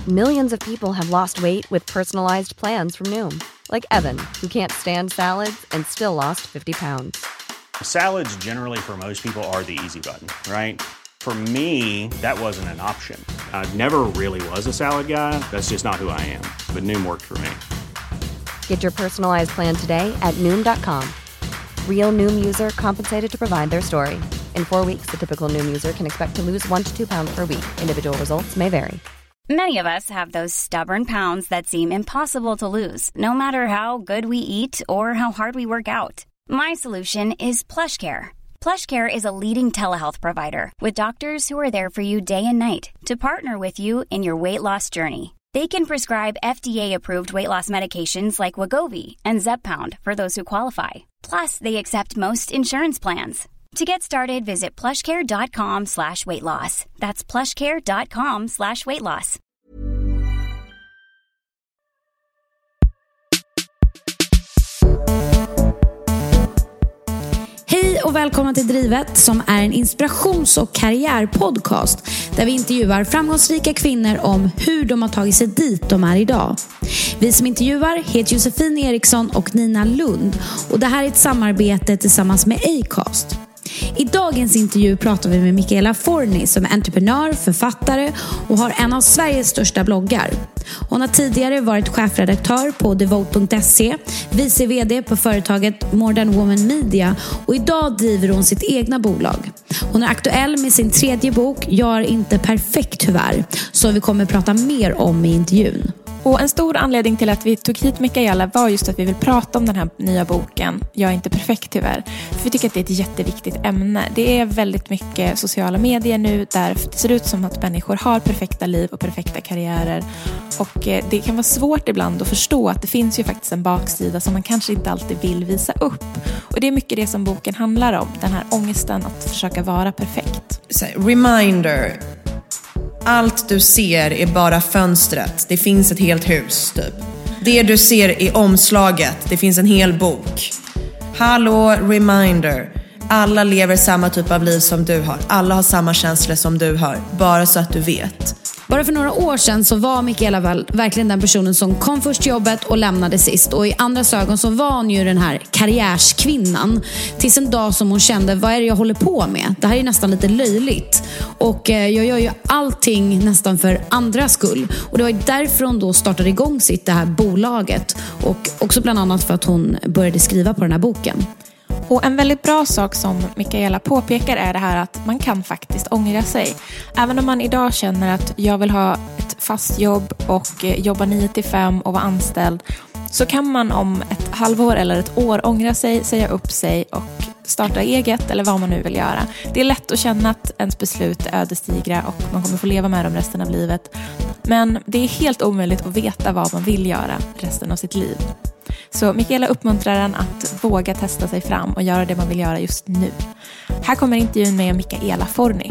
Millions of people have lost weight with personalized plans from Noom. Like Evan, who can't stand salads and still lost 50 pounds. Salads generally for most people are the easy button, right? For me, that wasn't an option. I never really was a salad guy. That's just not who I am. But Noom worked for me. Get your personalized plan today at Noom.com. Real Noom user compensated to provide their story. In 4 weeks, the typical Noom user can expect to lose 1 to 2 pounds per week. Individual results may vary. Many of us have those stubborn pounds that seem impossible to lose, no matter how good we eat or how hard we work out. My solution is PlushCare. PlushCare is a leading telehealth provider with doctors who are there for you day and night to partner with you in your weight loss journey. They can prescribe FDA-approved weight loss medications like Wegovy and Zepbound for those who qualify. Plus, they accept most insurance plans. To get started, visit plushcare.com/weightloss. That's plushcare.com/weightloss. Hej och välkomna till Drivet, som är en inspirations- och karriärpodcast där vi intervjuar framgångsrika kvinnor om hur de har tagit sig dit de är idag. Vi som intervjuar heter Josefin Eriksson och Nina Lund, och det här är ett samarbete tillsammans med Acast. I dagens intervju pratar vi med Michaela Forni som är entreprenör, författare och har en av Sveriges största bloggar. Hon har tidigare varit chefredaktör på Devote.se, vice vd på företaget Modern Woman Media, och idag driver hon sitt egna bolag. Hon är aktuell med sin 3:e bok, Jag är inte perfekt tyvärr, som vi kommer prata mer om i intervjun. Och en stor anledning till att vi tog hit Michaela var just att vi vill prata om den här nya boken, Jag är inte perfekt tyvärr. För vi tycker att det är ett jätteviktigt ämne. Det är väldigt mycket sociala medier nu där det ser ut som att människor har perfekta liv och perfekta karriärer. Och det kan vara svårt ibland att förstå att det finns ju faktiskt en baksida som man kanske inte alltid vill visa upp. Och det är mycket det som boken handlar om, den här ångesten att försöka vara perfekt. Reminder. Allt du ser är bara fönstret. Det finns ett helt hus typ. Det du ser är omslaget. Det finns en hel bok. Hallå, reminder. Alla lever samma typ av liv som du har. Alla har samma känslor som du har. Bara så att du vet. Bara för några år sedan så var Michaela verkligen den personen som kom först till jobbet och lämnade sist. Och i andras ögon så var hon ju den här karriärskvinnan. Tills en dag som hon kände, vad är det jag håller på med? Det här är nästan lite löjligt. Och jag gör ju allting nästan för andras skull. Och det var därför hon då startade igång det här bolaget. Och också bland annat för att hon började skriva på den här boken. Och en väldigt bra sak som Michaela påpekar är det här att man kan faktiskt ångra sig. Även om man idag känner att jag vill ha ett fast jobb och jobba 9-5 och vara anställd, så kan man om ett halvår eller ett år ångra sig, säga upp sig och starta eget eller vad man nu vill göra. Det är lätt att känna att ens beslut är ödesdigra och man kommer få leva med dem resten av livet. Men det är helt omöjligt att veta vad man vill göra resten av sitt liv. Så Michaela uppmuntrar en att våga testa sig fram och göra det man vill göra just nu. Här kommer intervjun med Michaela Forni.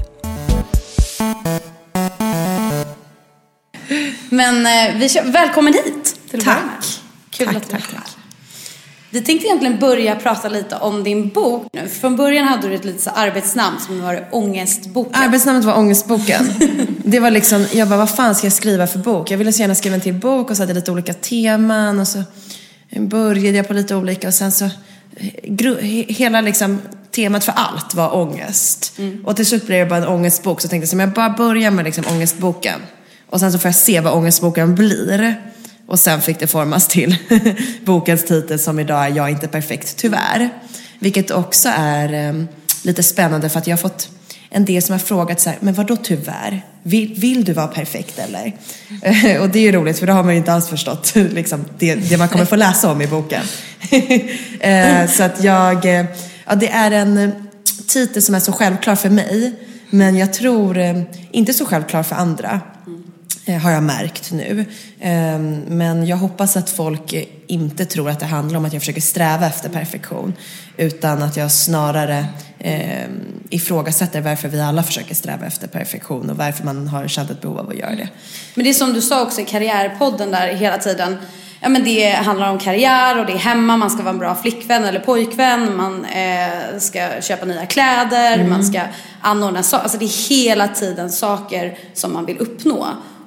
Men välkommen hit. Tack. Kul att du är här. Vi tänkte egentligen börja prata lite om din bok nu. Från början hade du ett litet arbetsnamn som var Ångestboken. Arbetsnamnet var Ångestboken. Det var liksom, jag bara, vad fan ska jag skriva för bok? Jag ville så gärna skriva en till bok och så hade jag lite olika teman. Och så började jag på lite olika och sen så hela liksom temat för allt var ångest. Och till slut blev det bara en ångestbok. Så jag tänkte, så jag bara börjar med liksom Ångestboken. Och sen så får jag se vad Ångestboken blir. Och sen fick det formas till bokens titel som idag är Jag är inte perfekt tyvärr. Vilket också är lite spännande för att jag har fått en del som har frågat så här, men vadå tyvärr? Vill du vara perfekt eller? Och det är ju roligt för då har man ju inte alls förstått liksom, det man kommer få läsa om i boken. Så att det är en titel som är så självklar för mig, men jag tror inte så självklar för andra. Har jag märkt nu. Men jag hoppas att folk inte tror att det handlar om att jag försöker sträva efter perfektion. Utan att jag snarare ifrågasätter varför vi alla försöker sträva efter perfektion. Och varför man har känt ett behov av att göra det. Men det är som du sa också i karriärpodden där hela tiden. Ja, men det handlar om karriär och det är hemma. Man ska vara en bra flickvän eller pojkvän. Man ska köpa nya kläder. Man ska anordna saker. Alltså det är hela tiden saker som man vill uppnå.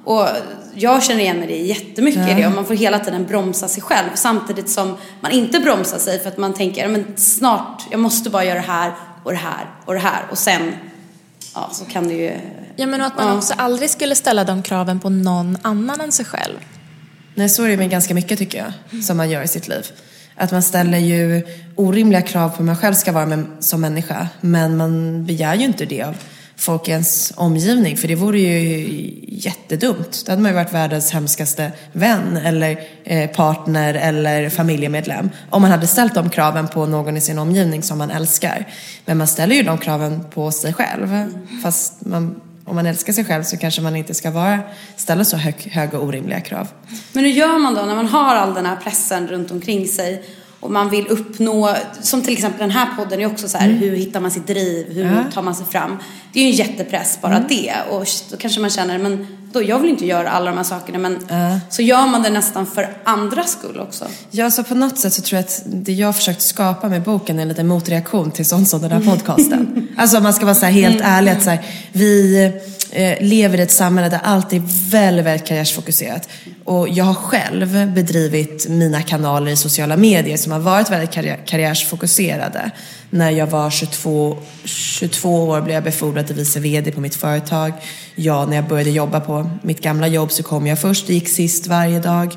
Och jag känner igen det jättemycket i det. Och man får hela tiden bromsa sig själv. Samtidigt som man inte bromsar sig för att man tänker, men snart, jag måste bara göra det här och det här och det här. Och sen, så kan det ju... Ja, men att man också aldrig skulle ställa de kraven på någon annan än sig själv. Nej, så är det med ganska mycket tycker jag, som man gör i sitt liv. Att man ställer ju orimliga krav på hur man själv ska vara som människa. Men man begär ju inte det av folk i ens omgivning. För det vore ju jättedumt. Då hade man ju varit världens hemskaste vän eller partner eller familjemedlem. Om man hade ställt de kraven på någon i sin omgivning som man älskar. Men man ställer ju de kraven på sig själv. Fast om man älskar sig själv så kanske man inte ska ställa så höga och orimliga krav. Men hur gör man då när man har all den här pressen runt omkring sig och man vill uppnå, som till exempel den här podden är också så här, hur hittar man sitt driv, hur tar man sig fram? Det är ju en jättepress bara det, och då kanske man känner, men då, jag vill inte göra alla de här sakerna, men så gör man det nästan för andras skull också. Ja, så på något sätt så tror jag att det jag har försökt skapa med boken är en liten motreaktion till sånt som den här podcasten. Alltså man ska vara så här helt ärlig att så här, vi lever i ett samhälle där allt är väldigt, väldigt karriärsfokuserat. Och jag har själv bedrivit mina kanaler i sociala medier som har varit väldigt karriärsfokuserade. När jag var 22 år blev jag befordrad till vice vd på mitt företag. När jag började jobba på mitt gamla jobb så kom jag först, gick sist varje dag.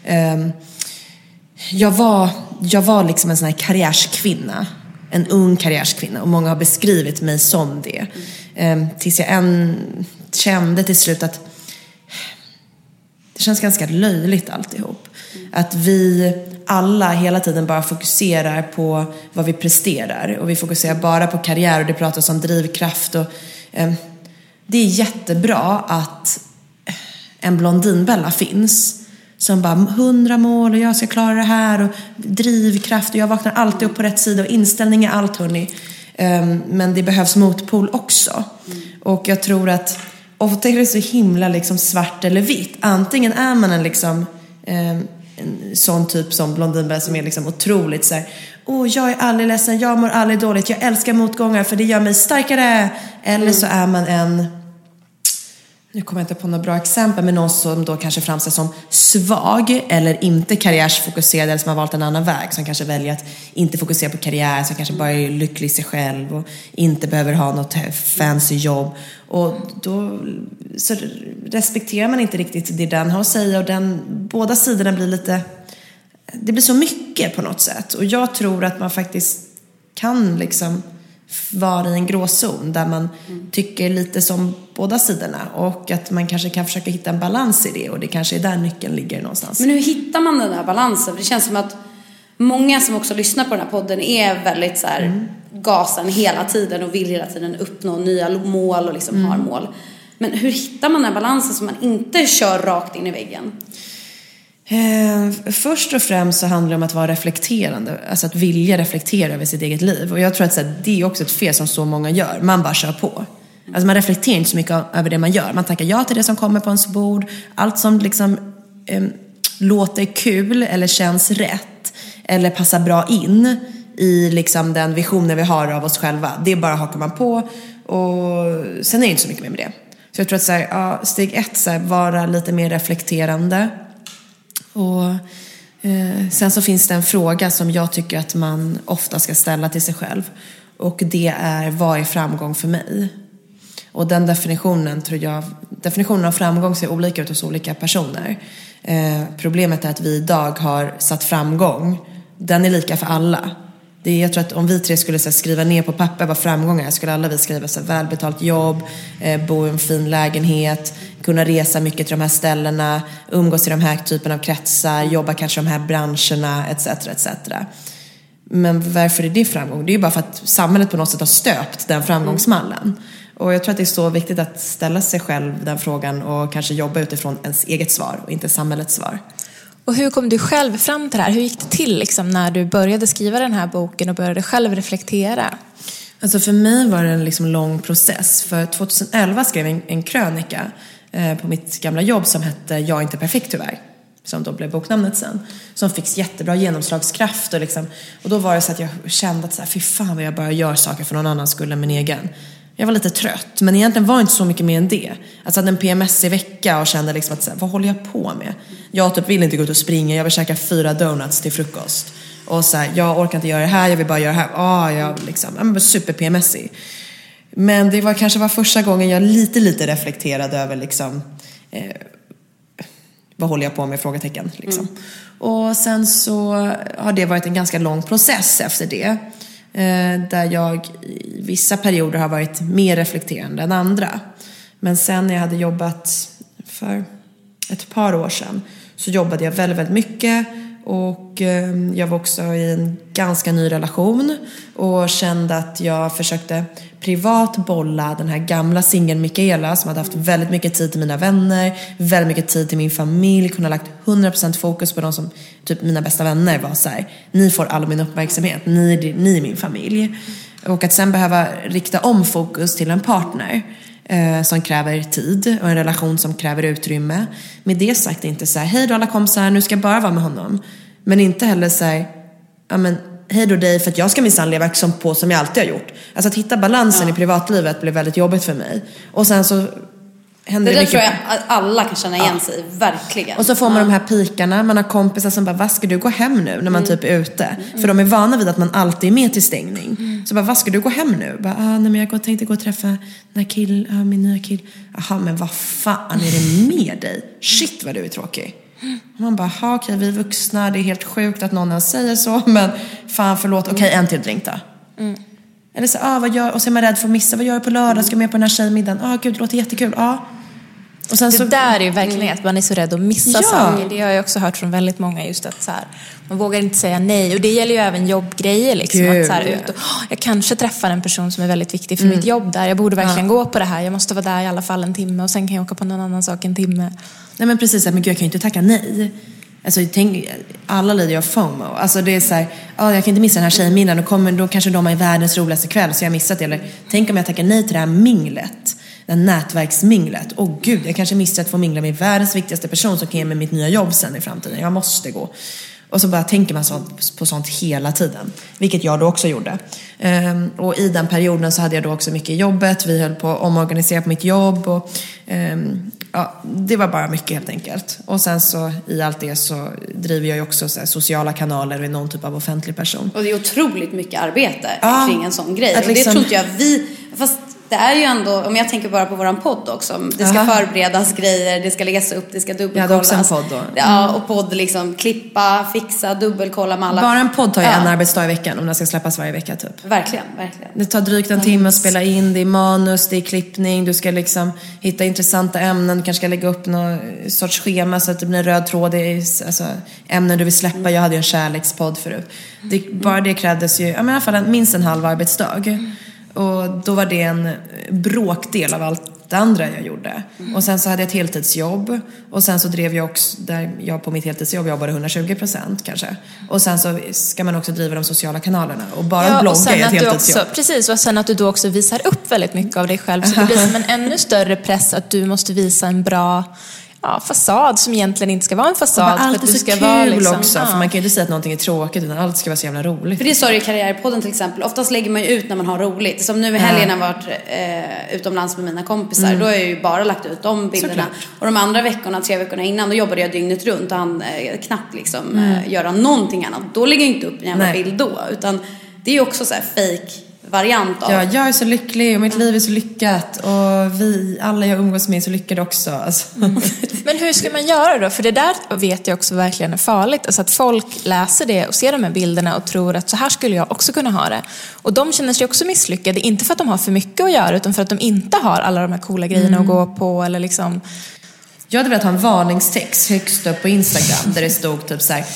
Jag var liksom en sån här karriärskvinna. En ung karriärskvinna, och många har beskrivit mig som det. Tills jag kände till slut att det känns ganska löjligt alltihop. Att vi alla hela tiden bara fokuserar på vad vi presterar. Och vi fokuserar bara på karriär, och det pratas om drivkraft. Och, det är jättebra att en Blondinbella finns som bara 100 mål och jag ska klara det här och drivkraft och jag vaknar alltid upp på rätt sida och inställning är allt, hörni. Men det behövs motpol också. Och jag tror att ofta är det så himla liksom svart eller vitt. Antingen är man en sån typ som Blondinbella som är liksom otroligt så här, jag är aldrig ledsen, jag mår aldrig dåligt, jag älskar motgångar för det gör mig starkare. Eller så är man nu kommer jag inte på några bra exempel, men någon som då kanske framstår som svag eller inte karriärsfokuserad, eller som har valt en annan väg, som kanske väljer att inte fokusera på karriär, som kanske bara är lycklig i sig själv och inte behöver ha något fancy jobb. Och då så respekterar man inte riktigt det den har att säga, och båda sidorna blir det blir så mycket på något sätt. Och jag tror att man faktiskt kan liksom vara i en gråzon där man tycker lite som båda sidorna, och att man kanske kan försöka hitta en balans i det, och det kanske är där nyckeln ligger någonstans. Men hur hittar man den där balansen? För det känns som att många som också lyssnar på den här podden är väldigt så här gasen hela tiden och vill hela tiden uppnå nya mål och liksom har mål. Men hur hittar man den här balansen så man inte kör rakt in i väggen? Först och främst så handlar det om att vara reflekterande, alltså att vilja reflektera över sitt eget liv. Och jag tror att det är också ett fel som så många gör. Man bara kör på. Alltså man reflekterar inte så mycket över det man gör. Man tackar ja till det som kommer på ens bord. Allt som liksom låter kul eller känns rätt eller passar bra in i liksom den visionen vi har av oss själva, det bara hakar man på. Och sen är det inte så mycket mer med det. Så jag tror att steg 1 vara lite mer reflekterande. Och sen så finns det en fråga som jag tycker att man ofta ska ställa till sig själv. Och det är, vad är framgång för mig? Och den definitionen av framgång ser olika ut hos olika personer. Problemet är att vi idag har satt framgång. Den är lika för alla. Jag tror att om vi tre skulle skriva ner på papper vad framgång är, skulle alla vi skriva välbetalt jobb, bo i en fin lägenhet, kunna resa mycket till de här ställena, umgås i de här typen av kretsar, jobba kanske i de här branscherna, etc. etc. Men varför är det framgång? Det är ju bara för att samhället på något sätt har stöpt den framgångsmallen. Och jag tror att det är så viktigt att ställa sig själv den frågan och kanske jobba utifrån ens eget svar och inte samhällets svar. Och hur kom du själv fram till det här? Hur gick det till liksom, när du började skriva den här boken och började själv reflektera? Alltså för mig var det en liksom lång process. För 2011 skrev jag en krönika på mitt gamla jobb som hette Jag är inte perfekt tyvärr. Som då blev boknamnet sen. Som fick jättebra genomslagskraft. Och då var det så att jag kände att fy fan vad jag bara gör saker för någon annan skull än min egen. Jag var lite trött, men egentligen var inte så mycket mer än det. Alltså hade en PMS-vecka och kände liksom att så här, vad håller jag på med? Jag typ vill inte gå ut och springa, jag vill käka 4 donuts till frukost. Och så här, jag orkar inte göra det här, jag vill bara göra det här. Jag var super PMS-ig. Men det kanske var första gången jag lite reflekterade över liksom, vad håller jag på med, frågetecken liksom. Och sen så har det varit en ganska lång process efter det. Där jag i vissa perioder har varit mer reflekterande än andra. Men sen när jag hade jobbat för ett par år sedan så jobbade jag väldigt, väldigt mycket. Och jag var också i en ganska ny relation och kände att jag försökte privat bolla den här gamla singeln Mikaela som hade haft väldigt mycket tid till mina vänner, väldigt mycket tid till min familj, kunde ha lagt 100% fokus på de som, typ mina bästa vänner var så här: ni får all min uppmärksamhet, ni är min familj. Och att sen behöva rikta om fokus till en partner som kräver tid och en relation som kräver utrymme. Med det sagt inte så här: hej då alla kompisar, nu ska jag bara vara med honom. Men inte heller så här: ja men hej då dig, för att jag ska minsann leva som jag alltid har gjort. Alltså att hitta balansen i privatlivet blev väldigt jobbigt för mig. Och sen så händer det mycket. Tror jag att alla kan känna igen sig, verkligen. Och så får man de här pikarna, man har kompisar som bara: vad ska du gå hem nu? När man typ är ute. För de är vana vid att man alltid är med till stängning. Så bara: vad ska du gå hem nu? Bara: nej men jag tänkte gå och träffa den här min nya kill. Jaha, men vad fan är det med dig? Shit vad du är tråkig. Man bara: okej, vi är vuxna, det är helt sjukt att någon säger så, men fan förlåt, okej, en till drink då. Eller så, vad gör, och så är man rädd för att missa, vad gör du på lördag, ska jag med på den här tjejmiddagen, gud det låter jättekul, Och sen det så, där är ju verkligen att man är så rädd att missa saker. Det har jag också hört från väldigt många, just att så här, man vågar inte säga nej. Och det gäller ju även jobbgrejer liksom. Gud, att så här, ut och, jag kanske träffar en person som är väldigt viktig för mitt jobb där. Jag borde verkligen gå på det här. Jag måste vara där i alla fall en timme. Och sen kan jag åka på någon annan sak en timme. Nej men precis, men gud, jag kan ju inte tacka nej. Alltså alla lider av FOMO. Alltså det är så här: jag kan inte missa den här tjejmiddagen. Då kanske de är världens roligaste kväll, så jag har missat det. Eller tänk om jag tackar nej till det här minglet, det nätverksminglet. Gud, jag kanske missar att få mingla med världens viktigaste person som kan ge mig mitt nya jobb sen i framtiden. Jag måste gå. Och så bara tänker man på sånt hela tiden. Vilket jag då också gjorde. Och i den perioden så hade jag då också mycket i jobbet. Vi höll på att omorganisera på mitt jobb. Och det var bara mycket helt enkelt. Och sen så i allt det så driver jag ju också så här, sociala kanaler och är någon typ av offentlig person. Och det är otroligt mycket arbete kring en sån grej. Och det liksom, tror inte jag fast det är ju ändå, om jag tänker bara på våran podd också, det ska förberedas grejer, det ska läggas upp, det ska dubbelkollas. Ja, det är också en podd då. Ja, och podd liksom, klippa, fixa, dubbelkolla med alla. Bara en podd tar ju en arbetsdag i veckan om den ska släppas varje vecka typ. Verkligen. Det tar drygt en timme att spela in, det är manus, det är klippning, du ska liksom hitta intressanta ämnen, du kanske ska lägga upp någon sorts schema så att det blir en röd tråd, det är alltså ämnen du vill släppa. Jag hade ju en kärlekspodd förut. Bara det krävdes ju, i alla fall minst en halv arbetsdag. Och då var det en bråkdel av allt det andra jag gjorde. Och sen så hade jag ett heltidsjobb. Och sen så drev jag också, där jag på mitt heltidsjobb jobbade 120% kanske. Och sen så ska man också driva de sociala kanalerna. Och bara blogga är ett heltidsjobb. Precis, och sen att du då också visar upp väldigt mycket av dig själv. Så det blir som en ännu större press att du måste visa en bra fasad som egentligen inte ska vara en fasad. Och allt är så kul vara liksom, också. För man kan ju inte säga att någonting är tråkigt, utan allt ska vara så jävla roligt. För det sa du i Karriärpodden till exempel. Oftast lägger man ju ut när man har roligt. Som nu i helgen har jag varit utomlands med mina kompisar. Då har jag ju bara lagt ut de bilderna. Såklart. Och de andra veckorna, 3 veckorna innan, då jobbade jag dygnet runt. Och han knappt liksom göra någonting annat. Då lägger jag inte upp en jävla bild då. Utan det är ju också så här fake variant av. Ja, jag är så lycklig och mitt liv är så lyckat. Och alla jag umgås med är så lyckade också. Alltså. Men hur ska man göra då? För det där vet jag också verkligen är farligt. Alltså att folk läser det och ser de här bilderna och tror att så här skulle jag också kunna ha det. Och de känner sig också misslyckade. Inte för att de har för mycket att göra, utan för att de inte har alla de här coola grejerna att gå på. Eller liksom. Jag hade velat ha en varningstext högst upp på Instagram. Där det stod typ så här,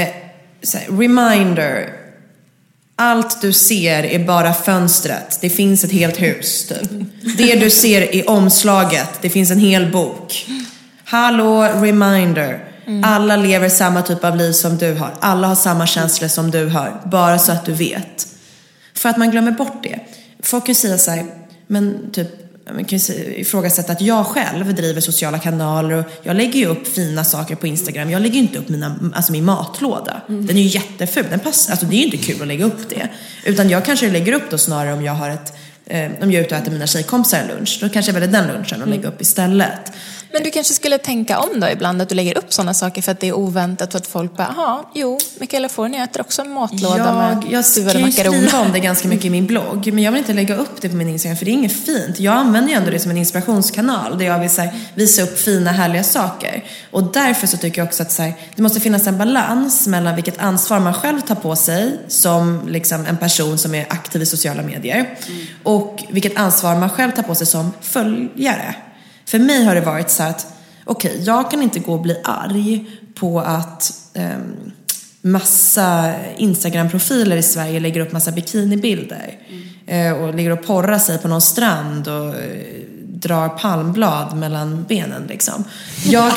reminder. Allt du ser är bara fönstret. Det finns ett helt hus typ. Det du ser i omslaget. Det finns en hel bok. Hallå, reminder. Alla lever samma typ av liv som du har. Alla har samma känslor som du har. Bara så att du vet. För att man glömmer bort det. Folk kan säga så här, men typ, man kan ifrågasätta att jag själv driver sociala kanaler och jag lägger ju upp fina saker på Instagram. Jag lägger ju inte upp min matlåda. Den är ju jätteful. Den passar, alltså det är ju inte kul att lägga upp det. Utan jag kanske lägger upp då snarare om jag har ett om jag är ute och äter mina tjejkompisar lunch, då kanske jag väljer den lunchen och lägga upp istället. Men du kanske skulle tänka om då ibland, att du lägger upp sådana saker för att det är oväntat, för att folk bara, Michaela Forni äter också en matlåda med stuvade makaroner. Jag kan ju skriva om det ganska mycket i min blogg, men jag vill inte lägga upp det på min Instagram, för det är inget fint. Jag använder ju ändå det som en inspirationskanal där jag vill visa upp fina, härliga saker. Och därför så tycker jag också att det måste finnas en balans mellan vilket ansvar man själv tar på sig som liksom en person som är aktiv i sociala medier och vilket ansvar man själv tar på sig som följare. För mig har det varit så att jag kan inte gå och bli arg på att massa Instagram-profiler i Sverige lägger upp massa bikinibilder och ligger och porrar sig på någon strand och drar palmblad mellan benen liksom. Jag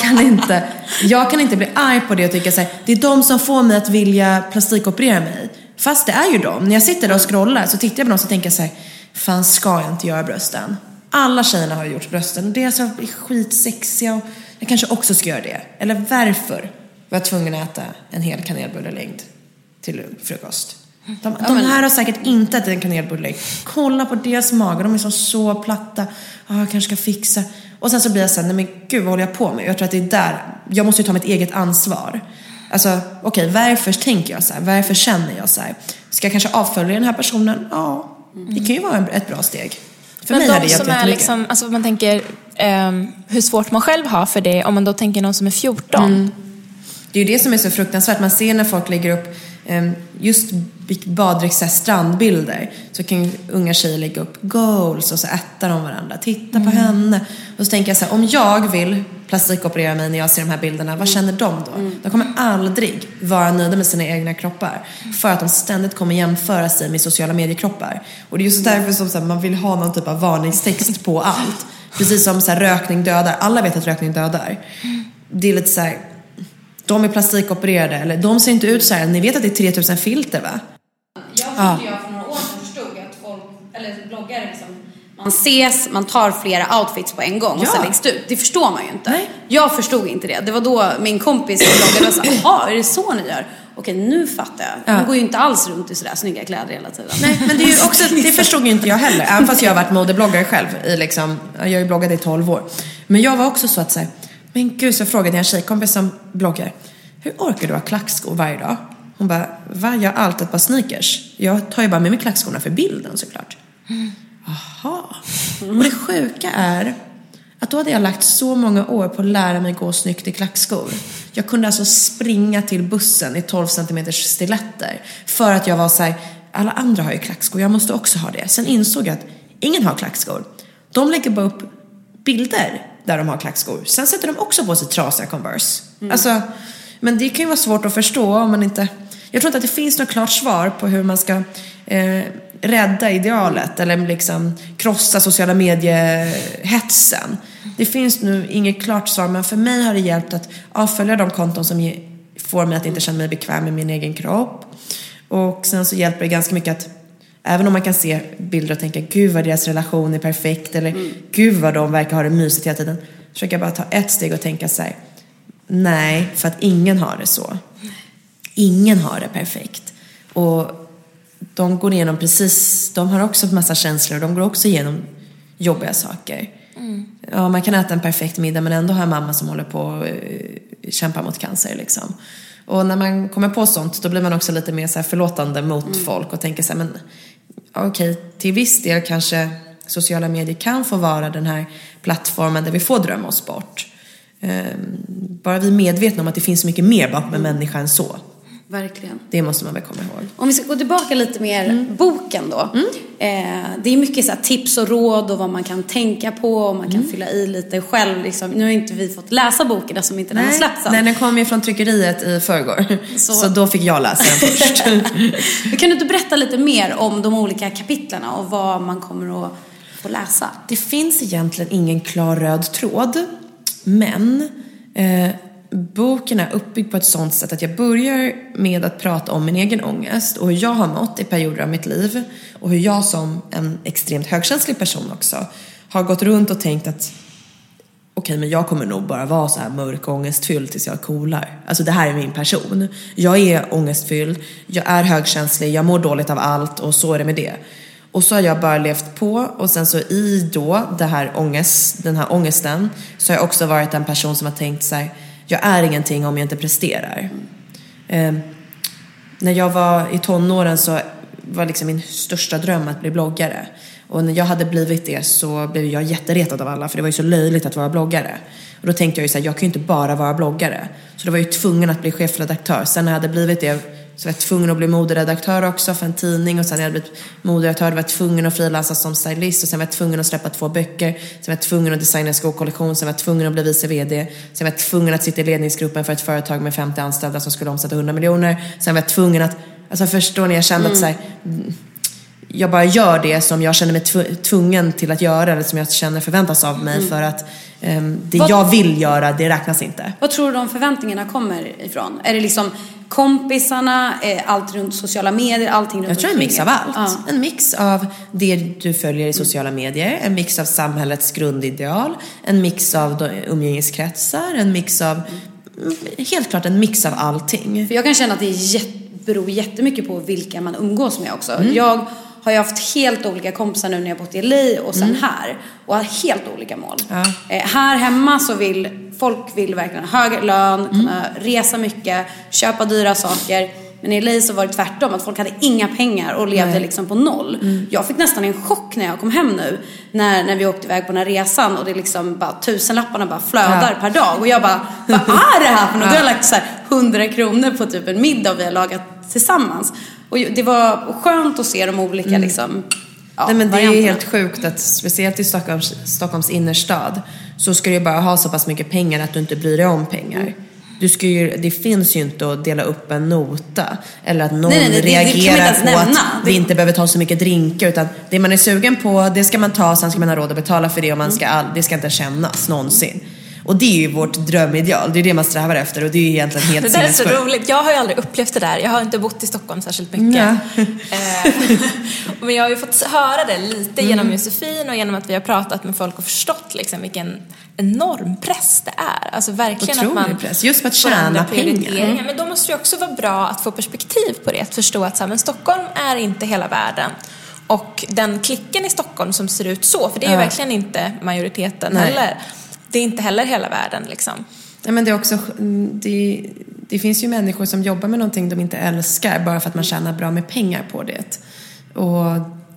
kan inte bli arg på det och tycka det är de som får mig att vilja plastikoperera mig. Fast det är ju de. När jag sitter där och scrollar så tittar jag på dem och tänker fan, ska jag inte göra brösten? Alla tjejerna har gjort brösten. Det är så skitsexiga och jag kanske också ska göra det. Eller varför var jag tvungen att äta en hel kanelbullelängd till frukost? De här har säkert inte ätit en kanelbullelängd. Kolla på deras magar, de är så platta. Jag kanske ska fixa. Och sen så blir jag nej men gud, vad håller jag på med? Jag tror att det är där, jag måste ju ta mitt eget ansvar. Alltså, varför tänker jag varför känner jag ska jag kanske avfölja den här personen? Ja, det kan ju vara ett bra steg. För men de som är liksom, alltså man tänker hur svårt man själv har för det, om man då tänker någon som är 14. Det är ju det som är så fruktansvärt. Man ser när folk lägger upp just baddräkts strandbilder, så kan ju unga tjejer lägga upp goals och så äter de varandra. Titta på henne. Och så tänker jag om jag vill plastikoperera mig när jag ser de här bilderna, vad känner de då? De kommer aldrig vara nöjda med sina egna kroppar, för att de ständigt kommer jämföra sig med sociala mediekroppar. Och det är just därför som man vill ha någon typ av varningstext på allt. Precis som rökning dödar. Alla vet att rökning dödar. Det är lite de är plastikopererade, eller de ser inte ut ni vet att det är 3000 filter, va? Jag för några år sedan förstod att folk, eller bloggare man ses, man tar flera outfits på en gång och sen läggs ut. Det förstår man ju inte. Nej. Jag förstod inte det. Det var då min kompis bloggade och sa, jaha, är det så ni gör? Okej, nu fattar jag. Man går ju inte alls runt i sådär snygga kläder hela tiden. Nej, men det är ju också, det förstod ju inte jag heller. Även fast jag har varit modebloggare själv jag har ju bloggat i 12 år. Men jag var också så att men gud, så jag frågade en tjejkompis som bloggar, hur orkar du ha klackskor varje dag? Hon bara, jag har alltid ett par sneakers. Jag tar ju bara med mig klackskorna för bilden, såklart. Aha. Och det sjuka är att då hade jag lagt så många år på att lära mig gå snyggt i klackskor. Jag kunde alltså springa till bussen i 12 cm stiletter, för att jag var alla andra har ju klackskor, jag måste också ha det. Sen insåg jag att ingen har klackskor. De lägger bara upp bilder där de har klackskor. Sen sätter de också på sig trasiga Converse. Men det kan ju vara svårt att förstå om man inte... Jag tror inte att det finns något klart svar på hur man ska rädda idealet eller krossa sociala mediehetsen. Det finns nu inget klart svar, men för mig har det hjälpt att avfölja de konton som får mig att inte känna mig bekväm med min egen kropp. Och sen så hjälper det ganska mycket att även om man kan se bilder och tänka, gud vad deras relation är perfekt, eller gud vad de verkar ha det mysigt hela tiden, försöker jag bara ta ett steg och tänka nej, för att ingen har det så. Ingen har det perfekt. Och de går igenom de har också en massa känslor, de går också igenom jobbiga saker. Ja, man kan äta en perfekt middag men ändå ha en mamma som håller på att kämpa mot cancer Och när man kommer på sånt, då blir man också lite mer förlåtande mot folk och tänker men okej, till viss del kanske sociala medier kan få vara den här plattformen där vi får drömma oss bort. Bara vi är medvetna om att det finns mycket mer bakom en människa än så. Verkligen. Det måste man väl komma ihåg. Om vi ska gå tillbaka lite mer boken då. Det är mycket tips och råd och vad man kan tänka på och man kan fylla i lite själv. Nu har inte vi fått läsa boken som inte den har släppts. Nej, den kom ju från tryckeriet i förrgår. Så då fick jag läsa den först. Kan du inte berätta lite mer om de olika kapitlerna och vad man kommer att få läsa? Det finns egentligen ingen klar röd tråd. Men boken är uppbyggd på ett sånt sätt att jag börjar med att prata om min egen ångest och hur jag har mått i perioder av mitt liv och hur jag som en extremt högkänslig person också har gått runt och tänkt att okej, men jag kommer nog bara vara så här mörk och ångestfylld tills jag coolar. Alltså det här är min person. Jag är ångestfylld, jag är högkänslig, jag mår dåligt av allt och så är det med det. Och så har jag bara levt på. Och sen så i då den här ångesten så har jag också varit en person som har tänkt så här: jag är ingenting om jag inte presterar. När jag var i tonåren så var liksom min största dröm att bli bloggare. Och när jag hade blivit det så blev jag jätteretad av alla, för det var ju så löjligt att vara bloggare. Och då tänkte jag ju så här: jag kan ju inte bara vara bloggare. Så då var jag ju tvungen att bli chefredaktör. Sen när jag hade blivit det så var jag tvungen att bli moderedaktör också för en tidning. Och sen när jag hade blivit moderedaktör var jag tvungen att frilansa som stylist. Och sen var jag tvungen att släppa 2 böcker. Sen var jag tvungen att designa en skokollektion. Sen var jag tvungen att bli vice vd. Sen var jag tvungen att sitta i ledningsgruppen för ett företag med 50 anställda som skulle omsätta 100 miljoner. Sen var jag tvungen att, alltså förstår ni, jag kände att så här, jag bara gör det som jag känner mig tvungen till att göra, eller som jag känner förväntas av mig, för att jag vill göra, det räknas inte. Vad tror du de förväntningarna kommer ifrån? Är det liksom kompisarna, allt runt sociala medier, allting runt? Jag tror en mix av allt. Ja. En mix av det du följer i sociala medier, en mix av samhällets grundideal, en mix av umgängeskretsar, en mix av, helt klart en mix av allting. För jag kan känna att det beror jättemycket på vilka man umgås med också. Jag har ju haft helt olika kompisar nu när jag bott i LA och sen här. Och har helt olika mål. Ja. Här hemma så vill folk verkligen ha högre lön, kunna resa mycket, köpa dyra saker. Men i LA så var det tvärtom, att folk hade inga pengar och levde liksom på noll. Jag fick nästan en chock när jag kom hem nu, när vi åkte iväg på den här resan och det liksom bara 1000-lapparna bara flödar per dag. Och jag bara, vad är det här för något? Jag har lagt så här 100 kronor på typ en middag vi har lagat tillsammans. Och det var skönt att se de olika liksom, nej, men det är ju helt sjukt att speciellt i Stockholms innerstad så ska du bara ha så pass mycket pengar att du inte bryr dig om pengar. Det finns ju inte att dela upp en nota eller att någon reagerar på att vi inte behöver ta så mycket drinkar, utan det man är sugen på, det ska man ta, sen ska man ha råd att betala för det, och det ska inte kännas någonsin. Och det är ju vårt drömideal, det är det man strävar efter, och det är ju egentligen helt sinnessjukt. Det där är så roligt, jag har ju aldrig upplevt det där. Jag har inte bott i Stockholm särskilt mycket. Men jag har ju fått höra det lite genom Josefin och genom att vi har pratat med folk och förstått liksom vilken enorm press det är. Alltså verkligen otrolig att man press, just för att tjäna pengar. Men då måste det också vara bra att få perspektiv på det, att förstå att så här, men Stockholm är inte hela världen. Och den klicken i Stockholm som ser ut så, för det är ju verkligen inte majoriteten heller. Det är inte heller hela världen liksom. Ja, men det är också det finns ju människor som jobbar med någonting de inte älskar bara för att man tjänar bra med pengar på det. Och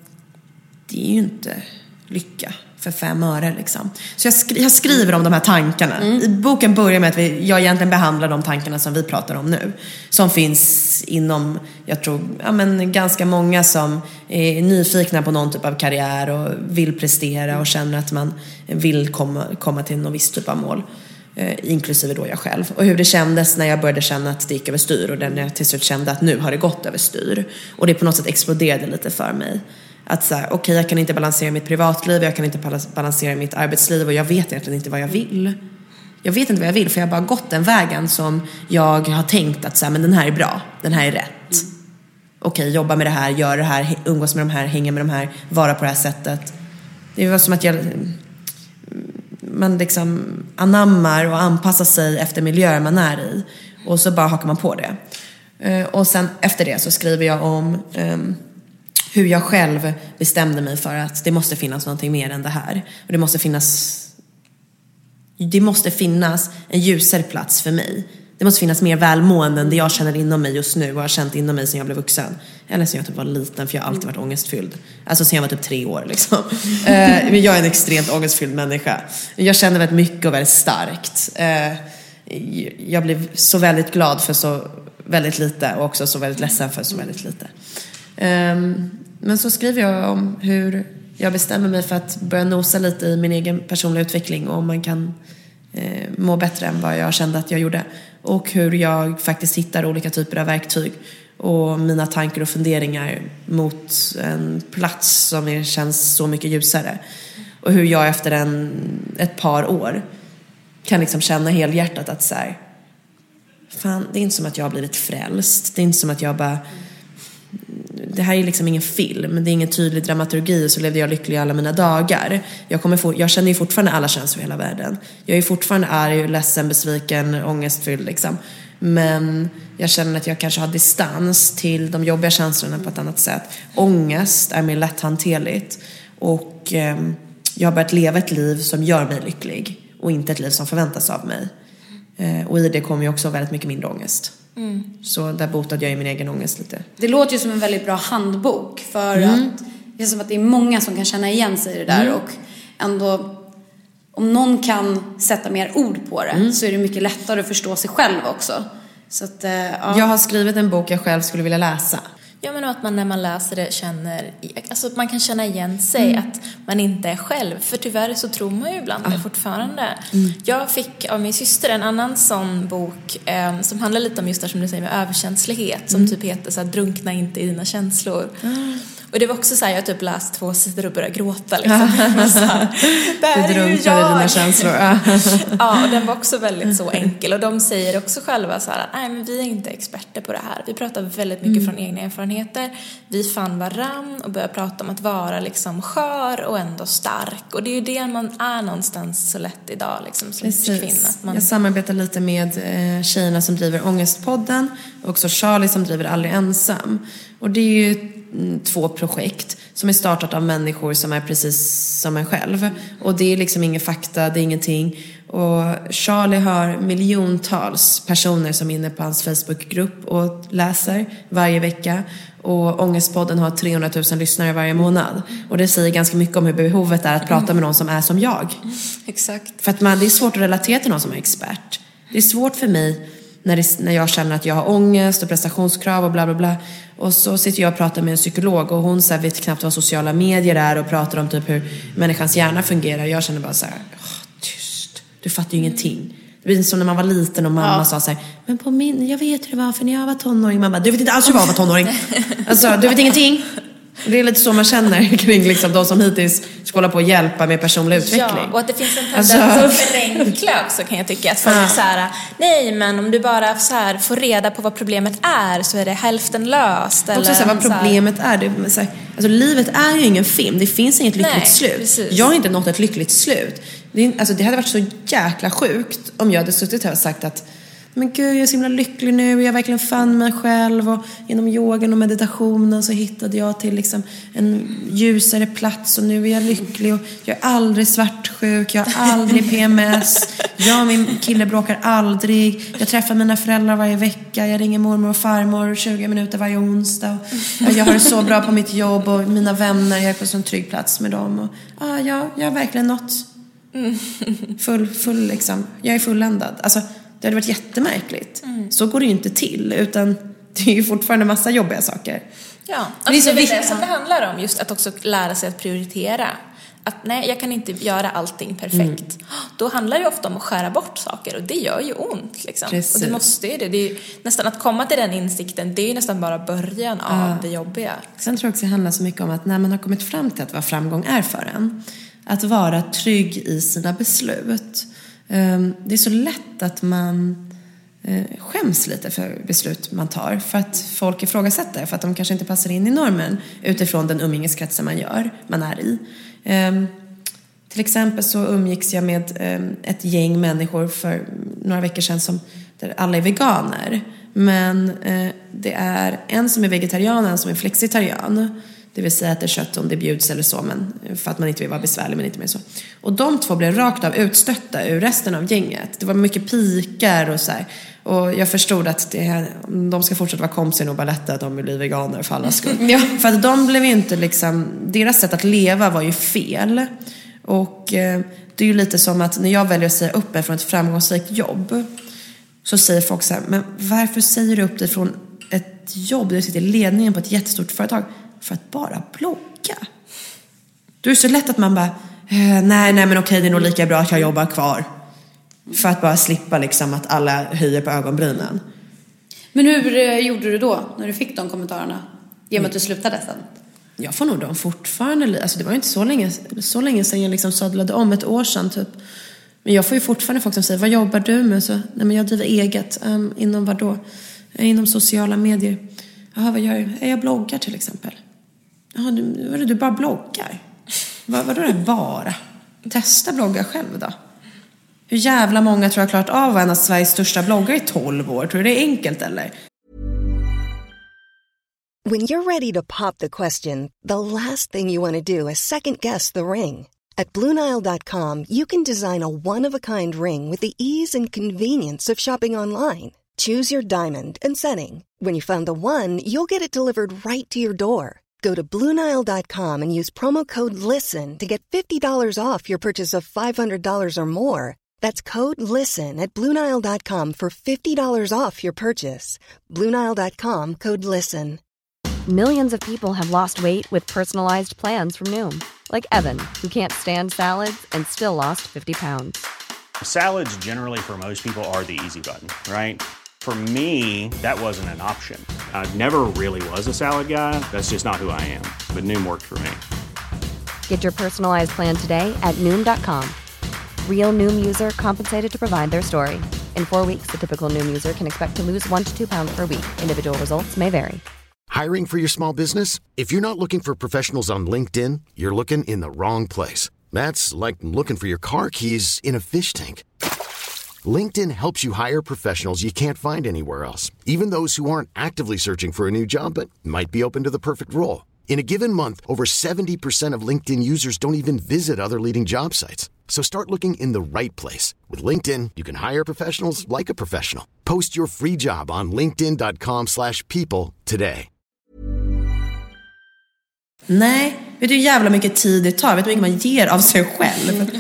det är ju inte lycka för 5 öre liksom. Så jag skriver om de här tankarna. I boken börjar med att jag egentligen behandlar de tankarna som vi pratar om nu. Som finns inom, jag tror, ganska många som är nyfikna på någon typ av karriär och vill prestera och känner att man vill komma till någon viss typ av mål. Inklusive då jag själv. Och hur det kändes när jag började känna att det gick över styr, och när jag till slut kände att nu har det gått över styr. Och det på något sätt exploderade lite för mig. Att så här, okej, jag kan inte balansera mitt privatliv, jag kan inte balansera mitt arbetsliv, och jag vet egentligen inte vad jag vill. Jag vet inte vad jag vill, för jag har bara gått den vägen som jag har tänkt att så här, men den här är bra, den här är rätt. Okej, jobba med det här, gör det här, umgås med de här, hänga med de här, vara på det här sättet. Det var som att man liksom anammar och anpassar sig efter miljöer man är i, och så bara hakar man på det. Och sen efter det så skriver jag om hur jag själv bestämde mig för att det måste finnas någonting mer än det här. Och det måste finnas en ljusare plats för mig. Det måste finnas mer välmående än det jag känner inom mig just nu och har känt inom mig sen jag blev vuxen. Eller sen jag typ var liten, för jag har alltid varit ångestfylld. Alltså sen jag var typ 3 år liksom. Men jag är en extremt ångestfylld människa. Jag känner väldigt mycket och väldigt starkt. Jag blev så väldigt glad för så väldigt lite, och också så väldigt ledsen för så väldigt lite. Men så skriver jag om hur jag bestämmer mig för att börja nosa lite i min egen personliga utveckling, och om man kan må bättre än vad jag kände att jag gjorde, och hur jag faktiskt hittar olika typer av verktyg och mina tankar och funderingar mot en plats som känns så mycket ljusare, och hur jag efter ett par år kan liksom känna helhjärtat att så här, fan, det är inte som att jag har blivit frälst, det är inte som att jag bara, det här är liksom ingen film, det är ingen tydlig dramaturgi, så levde jag lycklig alla mina dagar. Jag känner ju fortfarande alla känslor i hela världen. Jag är fortfarande arg, ledsen, besviken, ångestfylld liksom. Men jag känner att jag kanske har distans till de jobbiga känslorna på ett annat sätt. Ångest är mer lätthanterligt. Och jag har börjat leva ett liv som gör mig lycklig. Och inte ett liv som förväntas av mig. Och i det kommer ju också väldigt mycket mindre ångest. Så där botade jag i min egen ångest lite. Det låter ju som en väldigt bra handbok. För att det är som att det är många som kan känna igen sig i det där. Och ändå, om någon kan sätta mer ord på det, så är det mycket lättare att förstå sig själv också. Så att, ja. Jag har skrivit en bok jag själv skulle vilja läsa. Ja, men att man när man läser det känner, alltså att man kan känna igen sig, att man inte är själv. För tyvärr så tror man ju ibland det fortfarande. Jag fick av min syster en annan sån bok som handlar lite om just det som du säger med överkänslighet. Som typ heter så här, drunkna inte i dina känslor. Och det var också så här, jag typ läst 2 sidor och började gråta liksom. Du drunknade i dina känslor. Ja, och den var också väldigt så enkel. Och de säger också själva så här, nej men vi är inte experter på det här. Vi pratar väldigt mycket från egna erfarenheter. Vi fann varann och började prata om att vara liksom skör och ändå stark. Och det är ju det man är någonstans så lätt idag liksom, som kvinna. Jag samarbetar lite med tjejerna som driver Ångestpodden. Och också Charlie som driver Aldrig ensam. Och det är ju 2 projekt som är startat av människor som är precis som en själv. Och det är liksom ingen fakta, det är ingenting. Och Charlie har miljontals personer som är inne på hans Facebookgrupp och läser varje vecka. Och Ångestpodden har 300 000 lyssnare varje månad. Och det säger ganska mycket om hur behovet är att prata med någon som är som jag. Exakt. För att det är svårt att relatera till någon som är expert. Det är svårt för mig när jag känner att jag har ångest och prestationskrav och bla bla bla. Och så sitter jag och pratar med en psykolog och hon så här, vet knappt vad sociala medier är och pratar om typ hur människans hjärna fungerar. Jag känner bara så här, tyst, du fattar ju ingenting. Det blir som när man var liten och mamma sa så här, men jag vet hur det var för när jag var tonåring. Mamma, du vet inte alls hur jag var tonåring. Alltså, du vet ingenting. Det är lite så man känner kring liksom, de som hittills ska hålla på att hjälpa med personlig utveckling. Ja, och att det finns en tendens att förenkla också, kan jag tycka. Att folk är så här, nej men om du bara så här får reda på vad problemet är så är det hälften löst. Eller också så här, vad problemet är. Det, så här, alltså, livet är ju ingen film, det finns inget lyckligt slut. Precis. Jag har inte nått ett lyckligt slut. Det hade varit så jäkla sjukt om jag hade suttit här och sagt att men gud, jag är så himla lycklig nu. Jag verkligen fann mig själv. Och genom yogan och meditationen så hittade jag till liksom en ljusare plats. Och nu är jag lycklig. Och jag är aldrig svartsjuk. Jag har aldrig PMS. Jag och min kille bråkar aldrig. Jag träffar mina föräldrar varje vecka. Jag ringer mormor och farmor 20 minuter varje onsdag. Och jag har det så bra på mitt jobb. Och mina vänner, jag är på en sån trygg plats med dem. Och jag har verkligen nått full liksom. Jag är fulländad. Alltså, det hade varit jättemärkligt. Så går det ju inte till. Utan det är ju fortfarande massa jobbiga saker. Ja, alltså det är så viktigt som det handlar om. Just att också lära sig att prioritera. Att nej, jag kan inte göra allting perfekt. Då handlar det ju ofta om att skära bort saker. Och det gör ju ont liksom. Och det måste ju det. Det är ju nästan att komma till den insikten. Det är ju nästan bara början av det jobbiga. Sen tror jag också det handlar så mycket om att när man har kommit fram till att vad framgång är för en. Att vara trygg i sina beslut. Det är så lätt att man skäms lite för beslut man tar. För att folk ifrågasätter. För att de kanske inte passar in i normen. Utifrån den umgängeskretsen man är i. Till exempel så umgicks jag med ett gäng människor för några veckor sedan där alla är veganer. Men det är en som är vegetarian och en som är flexitarian. Det vill säga att det är kött om det bjuds eller så. Men för att man inte vill vara besvärlig men inte mer så. Och de 2 blev rakt av utstötta ur resten av gänget. Det var mycket pikar och så här. Och jag förstod att de ska fortsätta vara kompisar och bara lätta att de vill bli veganer för alla skull. Ja. För att de blev inte liksom, deras sätt att leva var ju fel. Och det är ju lite som att när jag väljer att säga upp mig från ett framgångsrikt jobb. Så säger folk så här, men varför säger du upp dig från ett jobb där du sitter i ledningen på ett jättestort företag? För att bara blogga. Det är så lätt att man bara nej men okej, det är nog lika bra att jag jobbar kvar. För att bara slippa liksom att alla höjer på ögonbrynen. Men hur gjorde du då när du fick de kommentarerna? Genom att du slutade sen? Jag får nog dem fortfarande. Alltså det var ju inte så länge sedan jag liksom sadlade om, ett år sedan typ. Men jag får ju fortfarande folk som säger, vad jobbar du med? Så, nej men jag driver eget. Inom vad då? Inom sociala medier. Jaha, vad gör du? Jag bloggar till exempel. Jaha, du bara bloggar? Vadå det bara? Testa blogga själv då. Hur jävla många tror jag klart av en av Sveriges största bloggare i 12 år? Tror du det är enkelt eller? When you're ready to pop the question, the last thing you want to do is second guess the ring. At BlueNile.com you can design a one-of-a-kind ring with the ease and convenience of shopping online. Choose your diamond and setting. When you find the one, you'll get it delivered right to your door. Go to BlueNile.com and use promo code LISTEN to get $50 off your purchase of $500 or more. That's code LISTEN at BlueNile.com for $50 off your purchase. BlueNile.com, code LISTEN. Millions of people have lost weight with personalized plans from Noom. Like Evan, who can't stand salads and still lost 50 pounds. Salads generally for most people are the easy button, right? For me, that wasn't an option. I never really was a salad guy. That's just not who I am. But Noom worked for me. Get your personalized plan today at Noom.com. Real Noom user compensated to provide their story. In 4 weeks, the typical Noom user can expect to lose 1 to 2 pounds per week. Individual results may vary. Hiring for your small business? If you're not looking for professionals on LinkedIn, you're looking in the wrong place. That's like looking for your car keys in a fish tank. LinkedIn helps you hire professionals you can't find anywhere else, even those who aren't actively searching for a new job but might be open to the perfect role. In a given month, over 70% of LinkedIn users don't even visit other leading job sites. So start looking in the right place. With LinkedIn, you can hire professionals like a professional. Post your free job on linkedin.com/people today. Nej, vet du hur jävla mycket tid det tar? Vet du hur mycket man ger av sig själv?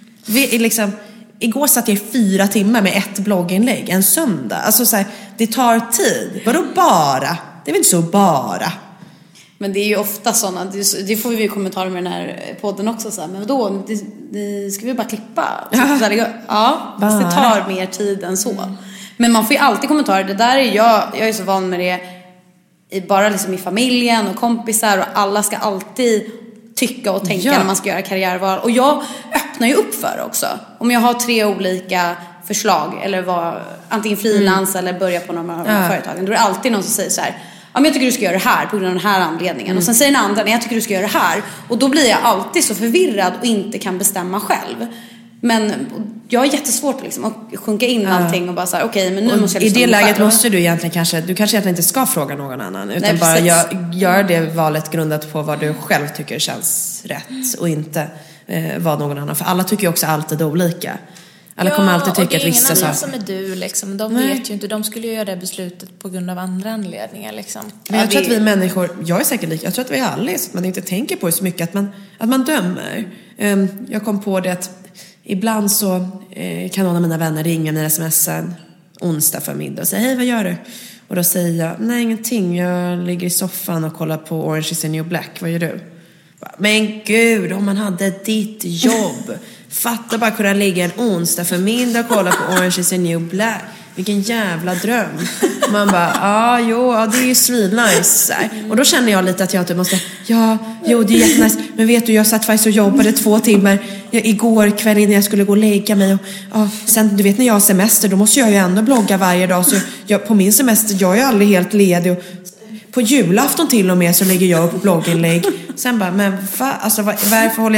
Igår satt jag i 4 timmar med ett blogginlägg en söndag. Alltså så här, det tar tid. Vadå bara? Det är väl inte så bara. Men det är ju ofta sådana, det får vi ju kommentarer med den här podden också så här, men då ska vi bara klippa. Ja, fast det tar mer tid än så. Men man får ju alltid kommentarer. Det där är jag är så van med det bara liksom i familjen och kompisar, och alla ska alltid tycka och tänka när man ska göra karriärval. Och jag öppnar ju upp för det också. Om jag har 3 olika förslag, eller antingen frilans eller börja på någon av företagen, då är det alltid någon som säger så här: ja, men jag tycker du ska göra det här på grund av den här anledningen. Och sen säger den andra: nej, jag tycker du ska göra det här. Och då blir jag alltid så förvirrad och inte kan bestämma själv. Men jag är jättesvårt liksom att sjunka in allting och bara så här: okej, men nu måste jag i det läget måste du egentligen kanske inte ska fråga någon annan, utan nej, bara gör det valet grundat på vad du själv tycker känns rätt, och inte vad någon annan, för alla tycker ju också alltid olika. Alla kommer alltid tycka att vissa saker. Som är du liksom, de vet ju inte, de skulle ju göra det beslutet på grund av andra anledningar liksom. Men jag tror att vi människor, jag är säkert lika, jag tror att vi alla är så att man inte tänker på det så mycket, att man dömer. Jag kom på det att ibland så kan någon av mina vänner ringa mig sms:en onsdag förmiddag och säga: hej, vad gör du? Och då säger jag: nej, ingenting, jag ligger i soffan och kollar på Orange is the New Black, vad gör du? Men gud, om man hade ditt jobb, fatta bara kunna ligga en onsdag förmiddag och kolla på Orange is the New Black. Vilken jävla dröm. Man bara, det är ju svinnice. Och då känner jag lite att jag inte måste, det är jättenice. Men vet du, jag satt faktiskt och jobbade 2 timmar igår kväll innan jag skulle gå och lägga mig. Och sen, du vet, när jag har semester, då måste jag ju ändå blogga varje dag. Så på min semester, jag är aldrig helt ledig. Och på julafton till och med så lägger jag upp blogginlägg. Sen bara, men varför håller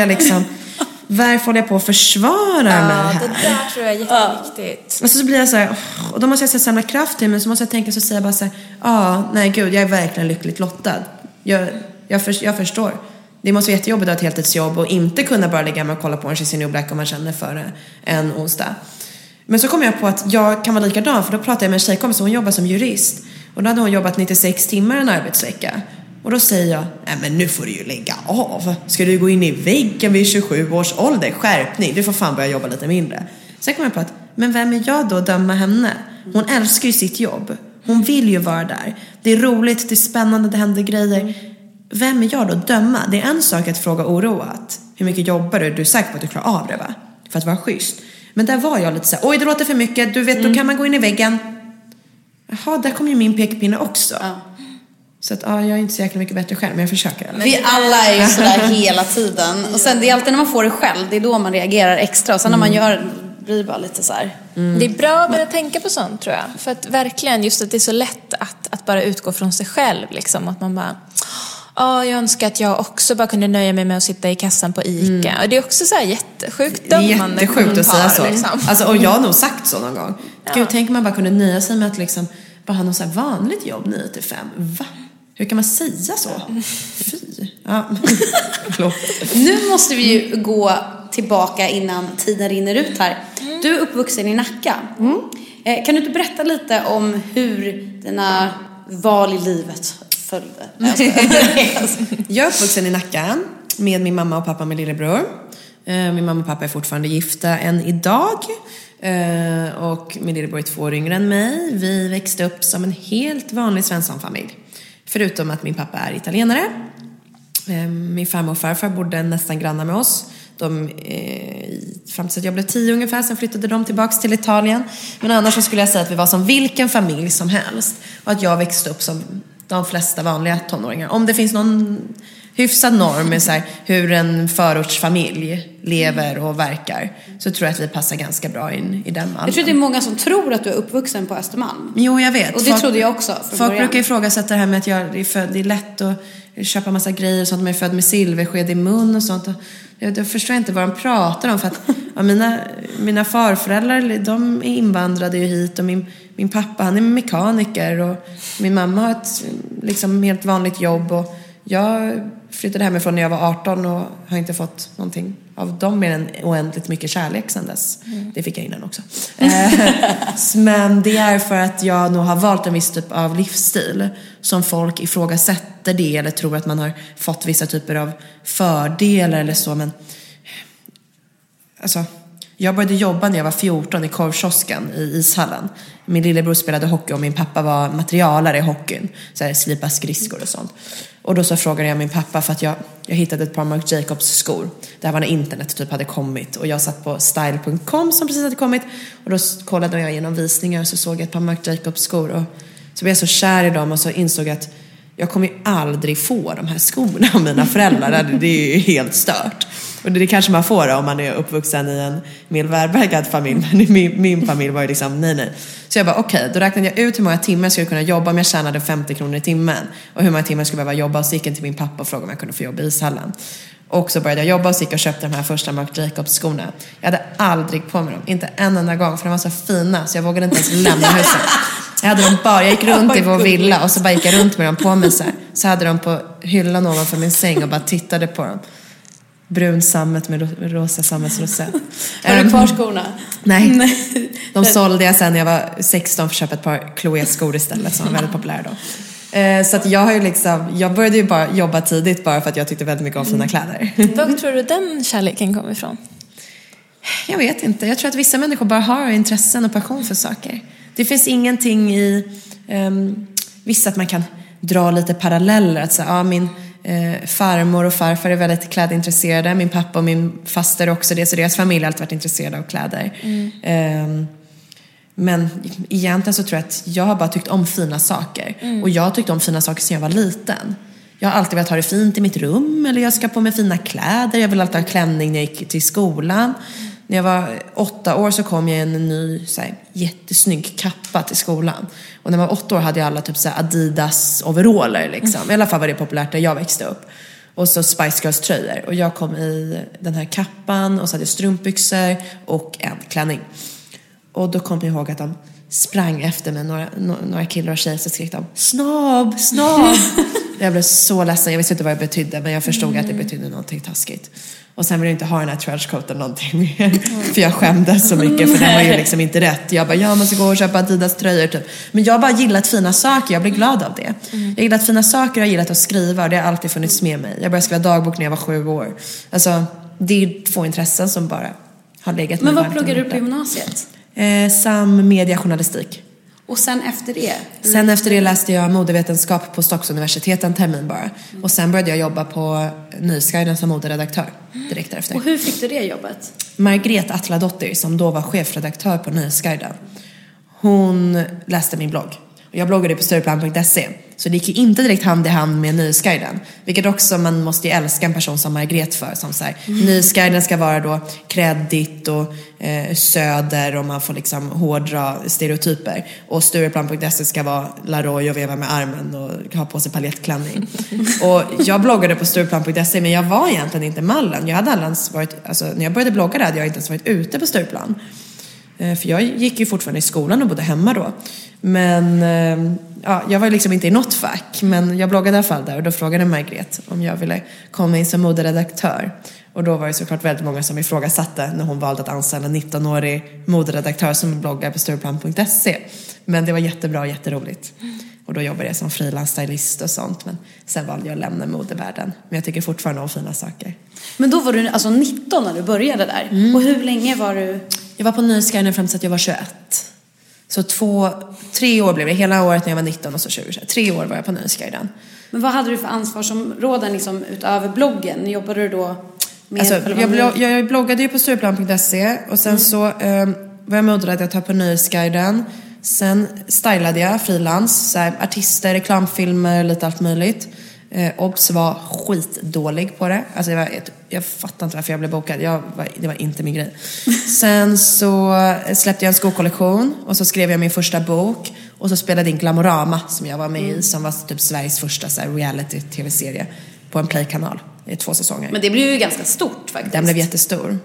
jag på att försvara mig här? Det där tror jag är jätteviktigt. Och så blir jag så här, och då måste jag samla kraft i, men så måste jag tänka, så säga bara så här: nej gud, jag är verkligen lyckligt lottad. Jag förstår. Det måste vara jättejobbigt att ha ett heltidsjobb och inte kunna bara lägga mig och kolla på Orange is the New Black om man känner för en onsdag. Men så kom jag på att jag kan vara likadan, för då pratade jag med en tjejkompis, hon jobbar som jurist. Och då hade hon jobbat 96 timmar en arbetsvecka. Och då säger jag: nej, men nu får du ju lägga av. Ska du gå in i väggen vid 27 års ålder? Skärpning, du får fan börja jobba lite mindre. Sen kom jag på att, men vem är jag då att döma henne? Hon älskar ju sitt jobb. Hon vill ju vara där. Det är roligt, det är spännande, det händer grejer. Vem är jag då att döma? Det är en sak att fråga oroat: hur mycket jobbar du? Du är säker på att du klarar av det, va? För att vara schysst. Men där var jag lite så här: oj, det låter för mycket. Du vet, då kan man gå in i väggen. Jaha, där kom ju min pekpinne också. Så att jag är inte så jäkla mycket bättre själv, men jag försöker. Vi alla är ju sådär hela tiden. Och sen det är alltid när man får det själv, det är då man reagerar extra. Och sen när man gör blir det bara lite så här. Det är bra att börja tänka på sånt, tror jag. För att verkligen, just att det är så lätt att bara utgå från sig själv liksom. Att man bara, jag önskar att jag också bara kunde nöja mig med att sitta i kassan på ICA. Och det är också så här jättesjukt dömande. Jättesjukt att säga så. Liksom. Alltså, och jag har nog sagt så någon gång. Gud, tänk man bara kunde nöja sig med att liksom bara ha något så här vanligt jobb 9-5. Va? Hur kan man säga så? Fy. Ja. Nu måste vi ju gå tillbaka innan tiden rinner ut här. Du är uppvuxen i Nacka. Kan du inte berätta lite om hur dina val i livet följde? Jag är uppvuxen i Nacka med min mamma och pappa och min lillebror. Min mamma och pappa är fortfarande gifta än idag. Och min lillebror är 2 år yngre än mig. Vi växte upp som en helt vanlig svenssonfamilj. Förutom att min pappa är italienare. Min farmor och farfar bodde nästan grannar med oss. Fram till att jag blev 10 ungefär. Sen flyttade de tillbaka till Italien. Men annars så skulle jag säga att vi var som vilken familj som helst. Och att jag växte upp som de flesta vanliga tonåringar. Om det finns någon hyfsad norm med så här, hur en förortsfamilj lever och verkar, så tror jag att vi passar ganska bra in i den mallen. Jag tror att det är många som tror att du är uppvuxen på Östermalm. Jo, jag vet. Och det trodde jag också. Folk brukar ifrågasätta det här med att jag är född, det är lätt att köpa massa grejer och sånt. Man är född med silversked i mun och sånt. Och jag förstår inte vad de pratar om. För att mina farföräldrar, de är invandrade ju hit. Och min pappa, han är mekaniker. Och min mamma har ett liksom helt vanligt jobb. Och jag flyttade hemifrån när jag var 18 och har inte fått någonting av dem mer än oändligt mycket kärlek sedan dess. Det fick jag innan också. Men det är för att jag nog har valt en viss typ av livsstil som folk ifrågasätter det eller tror att man har fått vissa typer av fördelar eller så. Men alltså, jag började jobba när jag var 14 i korvkiosken i ishallen. Min lillebror spelade hockey och min pappa var materialare i hockeyn. Så här, slipa skridskor och sånt. Och då så frågade jag min pappa för att jag hittade ett par Marc Jacobs skor. Det här var när internet typ hade kommit. Och jag satt på style.com som precis hade kommit. Och då kollade jag igenom visningar och så såg jag ett par Marc Jacobs skor. Och så blev jag så kär i dem och så insåg jag att jag kommer ju aldrig få de här skorna av mina föräldrar. Det är ju helt stört. Och det kanske man får om man är uppvuxen i en mer välbärgad familj. Men min familj var ju liksom nej. Så jag bara okej, då räknade jag ut hur många timmar jag skulle kunna jobba om jag tjänade 50 kronor i timmen. Och hur många timmar jag skulle behöva jobba. Och så gick jag till min pappa och frågade om jag kunde få jobba i ishallen. Och så började jag jobba och så gick och köpte de här första Marc Jacobs skorna. Jag hade aldrig på mig dem, inte en enda gång. För de var så fina så jag vågade inte ens lämna huset. Jag gick runt i vår villa och så bara gick jag runt med dem på mig så hade de på hyllan ovanför min säng och bara tittade på dem. Brun sammet med rosa sammetsrosett. Har du kvar skorna? Nej. De sålde jag sen när jag var 16 för att köpa ett par Chloé-skor istället som var väldigt populära då. Så att jag har ju liksom, jag började ju bara jobba tidigt bara för att jag tyckte väldigt mycket om fina kläder. Var tror du den kärleken kommer ifrån? Jag vet inte. Jag tror att vissa människor bara har intressen och passion för saker. Det finns ingenting i vissa att man kan dra lite paralleller. Att säga, min farmor och farfar är väldigt klädintresserade. Min pappa och min faster också det. Så deras familj har alltid varit intresserade av kläder. Men egentligen så tror jag att jag har bara tyckt om fina saker. Och jag har tyckt om fina saker sedan jag var liten. Jag har alltid velat ha det fint i mitt rum. Eller jag ska på mig fina kläder. Jag vill alltid ha klänning när jag gick till skolan. När jag var 8 år så kom jag en ny så här, jättesnygg kappa till skolan. Och när jag var 8 år hade jag alla typ så här, Adidas overaller liksom. I alla fall var det populärt där jag växte upp. Och så Spice Girls tröjor. Och jag kom i den här kappan och så hade jag strumpbyxor och en klänning. Och då kom jag ihåg att de sprang efter mig, några killar och tjejer, så skrek de snobb. Jag blev så ledsen, jag visste inte vad det betydde, men jag förstod att det betydde någonting taskigt. Och sen ville jag inte ha den här trenchcoaten någonting mer. För jag skämdes så mycket, för den var ju liksom inte rätt. Jag bara, man ska gå och köpa Adidas tröjor typ. Men jag har bara gillat fina saker, jag blir glad av det. Jag har gillat fina saker, jag har gillat att skriva. Och det har alltid funnits med mig. Jag började skriva dagbok när jag var 7 år. Alltså, det är 2 intressen som bara har legat. Men vad pluggade du på gymnasiet? Sam mediejournalistik. Och sen efter det? Sen efter det läste jag modevetenskap på Stockholms universitet en termin bara. Och sen började jag jobba på Nysguiden som moderedaktör direkt därefter. Och hur fick du det jobbet? Margret Atladottir som då var chefredaktör på Nysguiden. Hon läste min blogg. Och Och jag bloggade på Stureplan.se. Så det gick ju inte direkt hand i hand med Nyhetsguiden. Vilket också man måste ju älska en person som Margret för. Som så här, Nyhetsguiden ska vara då kredit och söder och man får liksom hårdra stereotyper. Och Stureplan.se ska vara Laroy och veva med armen och ha på sig paljettklänning. Och jag bloggade på Stureplan.se, men jag var egentligen inte mallen. Jag hade aldrig ens varit, alltså när jag började blogga hade jag inte ens varit ute på Stureplan. För jag gick ju fortfarande i skolan och bodde hemma då. Men jag var liksom inte i något fack. Men jag bloggade i alla fall där och då frågade Margret om jag ville komma in som moderedaktör. Och då var det såklart väldigt många som ifrågasatte när hon valde att anställa en 19-årig moderedaktör som bloggar på Stureplan.se. Men det var jättebra och jätteroligt. Och då jobbade jag som frilansstylist och sånt. Men sen valde jag att lämna modevärlden. Men jag tycker fortfarande om fina saker. Men då var du alltså 19 när du började där. Och hur länge var du? Jag var på Nyhetsguiden fram till att jag var 21. Så 3 år blev det. Hela året när jag var 19 och så 20. 3 år var jag på Nyhetsguiden. Men vad hade du för ansvarsområden liksom, utöver bloggen? Jobbade du då med? Alltså, jag bloggade ju på Stureplan.se. Och sen så var jag moderedaktör på Nyhetsguiden. Sen stylade jag frilans. Så här, artister, reklamfilmer, lite allt möjligt. Obs var skitdålig på det. Alltså jag fattar inte varför jag blev bokad. Det var inte min grej. Sen så släppte jag en skokollektion. Och så skrev jag min första bok. Och så spelade in Glamorama som jag var med i. Som var typ Sveriges första så här, reality-tv-serie. På en playkanal i 2 säsonger. Men det blev ju ganska stort faktiskt. Den blev jättestor.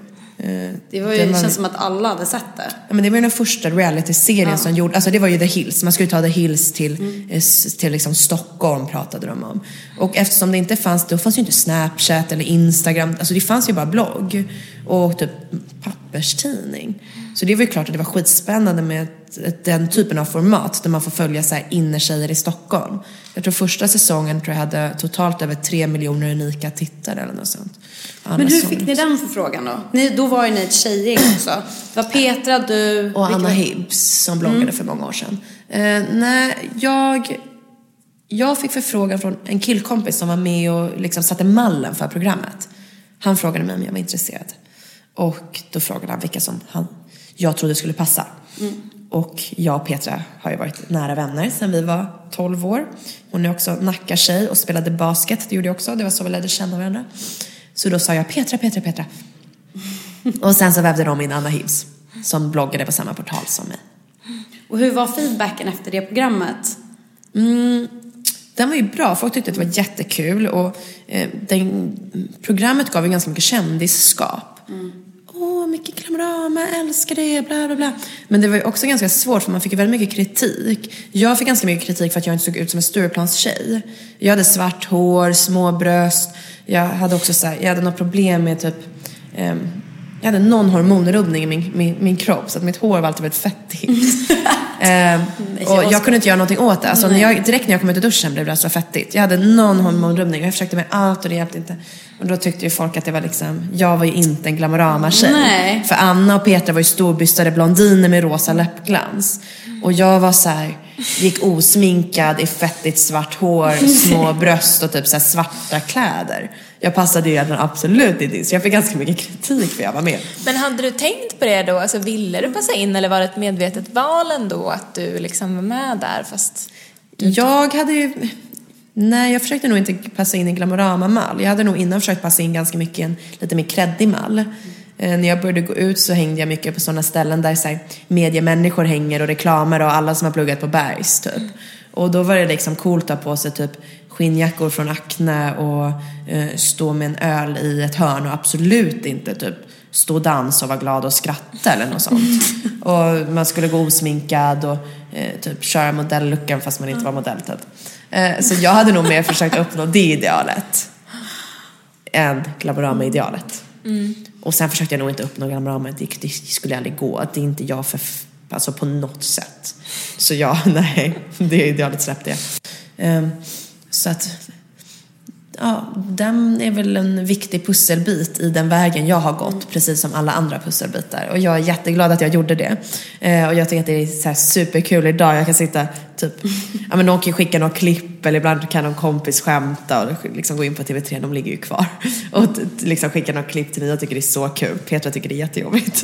Det känns som att alla hade sett det. Ja, men det var ju den första reality-serien som gjorde. Alltså det var ju The Hills. Man skulle ta The Hills till liksom Stockholm pratade de om. Och eftersom det inte fanns, då fanns ju inte Snapchat eller Instagram. Alltså det fanns ju bara blogg och typ papperstidning. Så det var ju klart att det var skitspännande med den typen av format där man får följa så här innertjejer i Stockholm. Jag tror första säsongen jag hade totalt över 3 miljoner unika tittare eller något sånt. Men hur fick ni den förfrågan då? Då var ju ni ett tjejgäng också. Det var Petra, du och Anna Hibbs som bloggade för många år sedan. Nej, jag fick förfrågan från en killkompis som var med och liksom satte mallen för programmet. Han frågade mig om jag var intresserad. Och då frågade han vilka som jag trodde skulle passa. Och jag och Petra har ju varit nära vänner sedan vi var 12 år. Hon är också Nacka-tjej och spelade basket. Det gjorde jag också. Det var så vi lärde känna varandra. Så då sa jag Petra. Och sen så vävde de in Anna Hibbs som bloggade på samma portal som mig. Och hur var feedbacken efter det programmet? Den var ju bra. Folk tyckte att det var jättekul. Och programmet gav ju ganska mycket kändisskap. Mycket Glamorama, älskar det, bla bla bla. Men det var ju också ganska svårt för man fick ju väldigt mycket kritik. Jag fick ganska mycket kritik för att jag inte såg ut som en Stureplans tjej. Jag hade svart hår, små bröst. Jag hade också så här, jag hade något problem med typ jag hade någon hormonrubbning i min kropp så att mitt hår var alltid väldigt fettigt. Och jag kunde inte göra någonting åt det. Alltså direkt när jag kom ut ur duschen blev det så fettigt. Jag hade någon hormonrubbning och jag försökte med allt och det hjälpte inte. Och då tyckte ju folk att det var liksom, jag var ju inte en Glamorama-tjej. Nej. För Anna och Petra var ju storbystade blondiner med rosa läppglans. Och jag var så här, gick osminkad i fettigt svart hår, små bröst och typ så här svarta kläder. Jag passade ju absolut inte in. Så jag fick ganska mycket kritik för jag var med. Men hade du tänkt på det då? Alltså ville du passa in eller var det ett medvetet val ändå att du liksom var med där fast jag hade ju... Nej, jag försökte nog inte passa in i Glamorama-mall. Jag hade nog innan försökt passa in ganska mycket i en lite mer kreddig mall. När jag började gå ut så hängde jag mycket på sådana ställen där så här, mediemänniskor hänger och reklamer och alla som har pluggat på Bergs typ. Och då var det liksom coolt att ha på sig typ skinnjackor från Acne och stå med en öl i ett hörn och absolut inte typ stå och dansa och vara glad och skratta eller något sånt. Och man skulle gå osminkad och typ köra modellluckan fast man inte var modell typ. Så jag hade nog mer försökt uppnå det idealet än Glamorama-idealet. Och sen försökte jag nog inte uppnå Glamorama. Det skulle aldrig gå. Det är inte jag alltså på något sätt. Så nej, det idealet släppte jag. Så att den är väl en viktig pusselbit i den vägen jag har gått, precis som alla andra pusselbitar. Och jag är jätteglad att jag gjorde det. Och jag tycker att det är så här superkul idag. Jag kan sitta typ, ja, men de kan ju skicka några klipp, eller ibland kan någon kompis skämta och liksom gå in på TV3, de ligger ju kvar och liksom skicka några klipp till mig. Jag tycker det är så kul. Petra tycker det är jättejobbigt.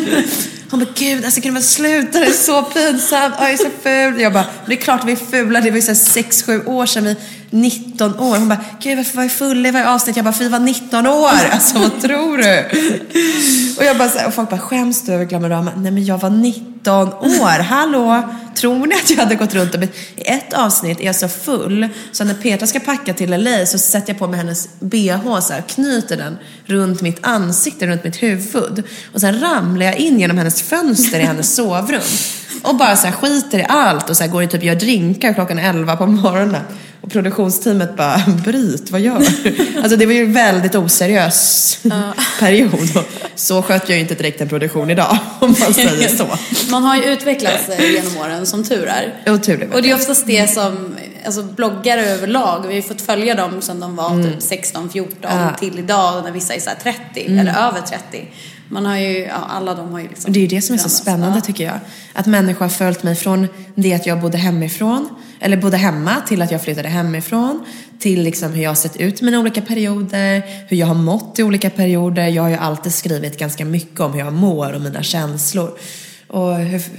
Hon bara, gud, alltså kan det vara sluta, det är så pinsamt, jag är så ful. Jag bara, det är klart vi är fula, det var ju så 6-7 år sedan, vi 19 år. Hon bara, gud, varför var jag full i varje avsnitt? Jag bara, för vi var 19 år, alltså vad tror du? Och jag bara, och folk bara, skäms du över Glamorama? Nej, men jag var 19 år, hallå? Tror ni att jag hade gått runt och i ett avsnitt är jag så full så när Petra ska packa till LA så sätter jag på mig hennes BH så här, knyter den runt mitt ansikte, runt mitt huvud och sen ramlar jag in genom hennes fönster i hennes sovrum och bara så här skiter i allt och så här går och typ gör drinkar klockan 11 på morgonen. Och produktionsteamet bara, bryt, vad gör? Alltså det var ju en väldigt oseriös period. Och så sköt jag ju inte direkt en produktion idag, om man säger så. Man har ju utvecklats genom åren, som tur är. Oturligt. Och det är oftast det som, alltså bloggare överlag, vi har ju fått följa dem sedan de var typ 16-14 till idag när vissa är så här 30 eller över 30. Man har ju, alla de har ju liksom... Det är ju det som är så spännande tycker jag. Att människor har följt mig från det att jag bodde hemifrån, eller bodde hemma, till att jag flyttade hemifrån, till liksom hur jag har sett ut i mina olika perioder, hur jag har mått i olika perioder. Jag har ju alltid skrivit ganska mycket om hur jag mår och mina känslor. Och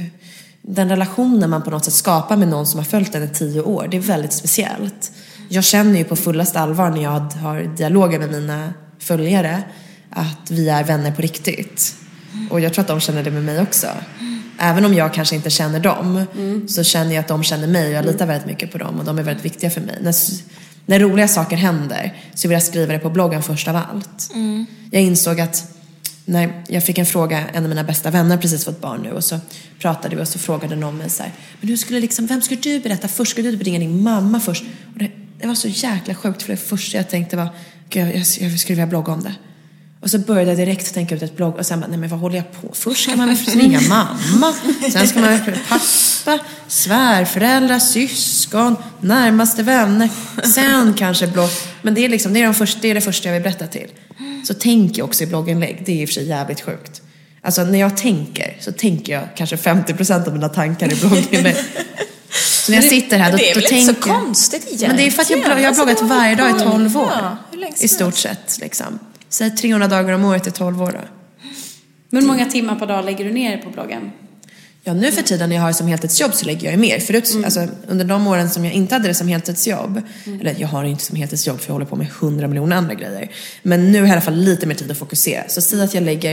den relationen man på något sätt skapar med någon som har följt den i 10 år, det är väldigt speciellt. Jag känner ju på fullast allvar när jag har dialoger med mina följare att vi är vänner på riktigt. Och jag tror att de känner det med mig också. Även om jag kanske inte känner dem, så känner jag att de känner mig. Jag litar väldigt mycket på dem och de är väldigt viktiga för mig. När roliga saker händer så vill jag skriva det på bloggen först av allt. Jag insåg att när jag fick en fråga, en av mina bästa vänner precis fått barn nu, och så pratade vi och så frågade någon mig så här, men hur skulle liksom, vem skulle du berätta först? Skulle du ringa din mamma först? Och det var så jäkla sjukt, för det första jag tänkte var, gud, jag skulle vilja blogga om det. Och så började jag direkt tänka ut ett blogg och sen bara, nej men vad håller jag på? Först ska man ringa mamma, sen ska man pappa, svärföräldrar, syskon, närmaste vänner, sen kanske blogg. Men det är liksom, det är det första jag vill berätta till. Så tänker jag också i blogginlägg, det är i och för sig jävligt sjukt. Alltså när jag tänker, så tänker jag kanske 50% av mina tankar i blogginlägg. Så när jag sitter här, då tänker jag... Det är väl inte så konstigt egentligen. Men det är för att jag har bloggat varje dag i 12 år. Ja, i stort sett liksom. Säg 300 dagar om året i 12 år då. Men hur många timmar per dag lägger du ner på bloggen? Ja, nu för tiden när jag har det som heltidsjobb så lägger jag ju mer. Förut, alltså, under de åren som jag inte hade det som heltidsjobb, eller jag har det inte som heltidsjobb för jag håller på med 100 miljoner andra grejer. Men nu har jag i alla fall lite mer tid att fokusera. Så säg att jag lägger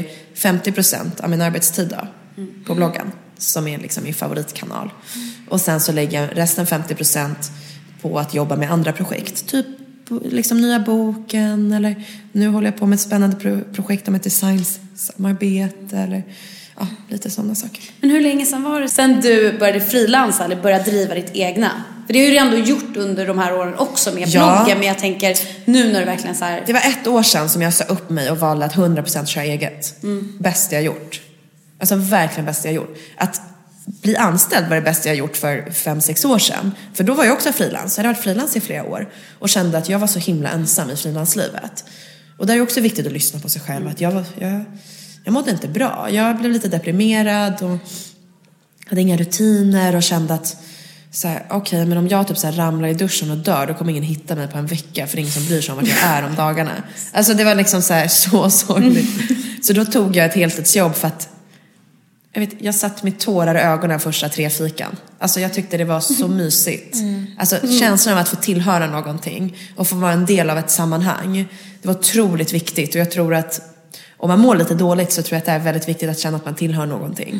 50% av min arbetstid då, på bloggen, som är liksom min favoritkanal. Och sen så lägger jag resten 50% på att jobba med andra projekt. Typ liksom nya boken, eller nu håller jag på med ett spännande projekt om ett designsamarbete, eller ja, lite sådana saker. Men hur länge sedan var det sen du började frilansa eller började driva ditt egna? För det har ju ändå gjort under de här åren också med bloggen, men jag tänker nu när du verkligen så här... Det var 1 år sedan som jag sa upp mig och valde att 100% köra eget. Bästa jag gjort. Alltså verkligen bästa jag gjort. Att bli anställd var det bästa jag gjort för 5-6 år sedan. För då var jag också frilans. Jag hade varit frilans i flera år. Och kände att jag var så himla ensam i frilanslivet. Och där är också viktigt att lyssna på sig själv. Att jag mådde inte bra. Jag blev lite deprimerad och hade inga rutiner. Och kände att okej, men om jag typ så här ramlar i duschen och dör, då kommer ingen hitta mig på en vecka. För det är ingen som bryr sig om vart jag är om dagarna. Alltså det var liksom så sorgligt. Så då tog jag ett heltidsjobb för att jag satt med tårar i ögonen första 3 fikan. Alltså jag tyckte det var så mysigt. Alltså känslan av att få tillhöra någonting och få vara en del av ett sammanhang. Det var otroligt viktigt. Och jag tror att om man mår lite dåligt så tror jag att det är väldigt viktigt att känna att man tillhör någonting.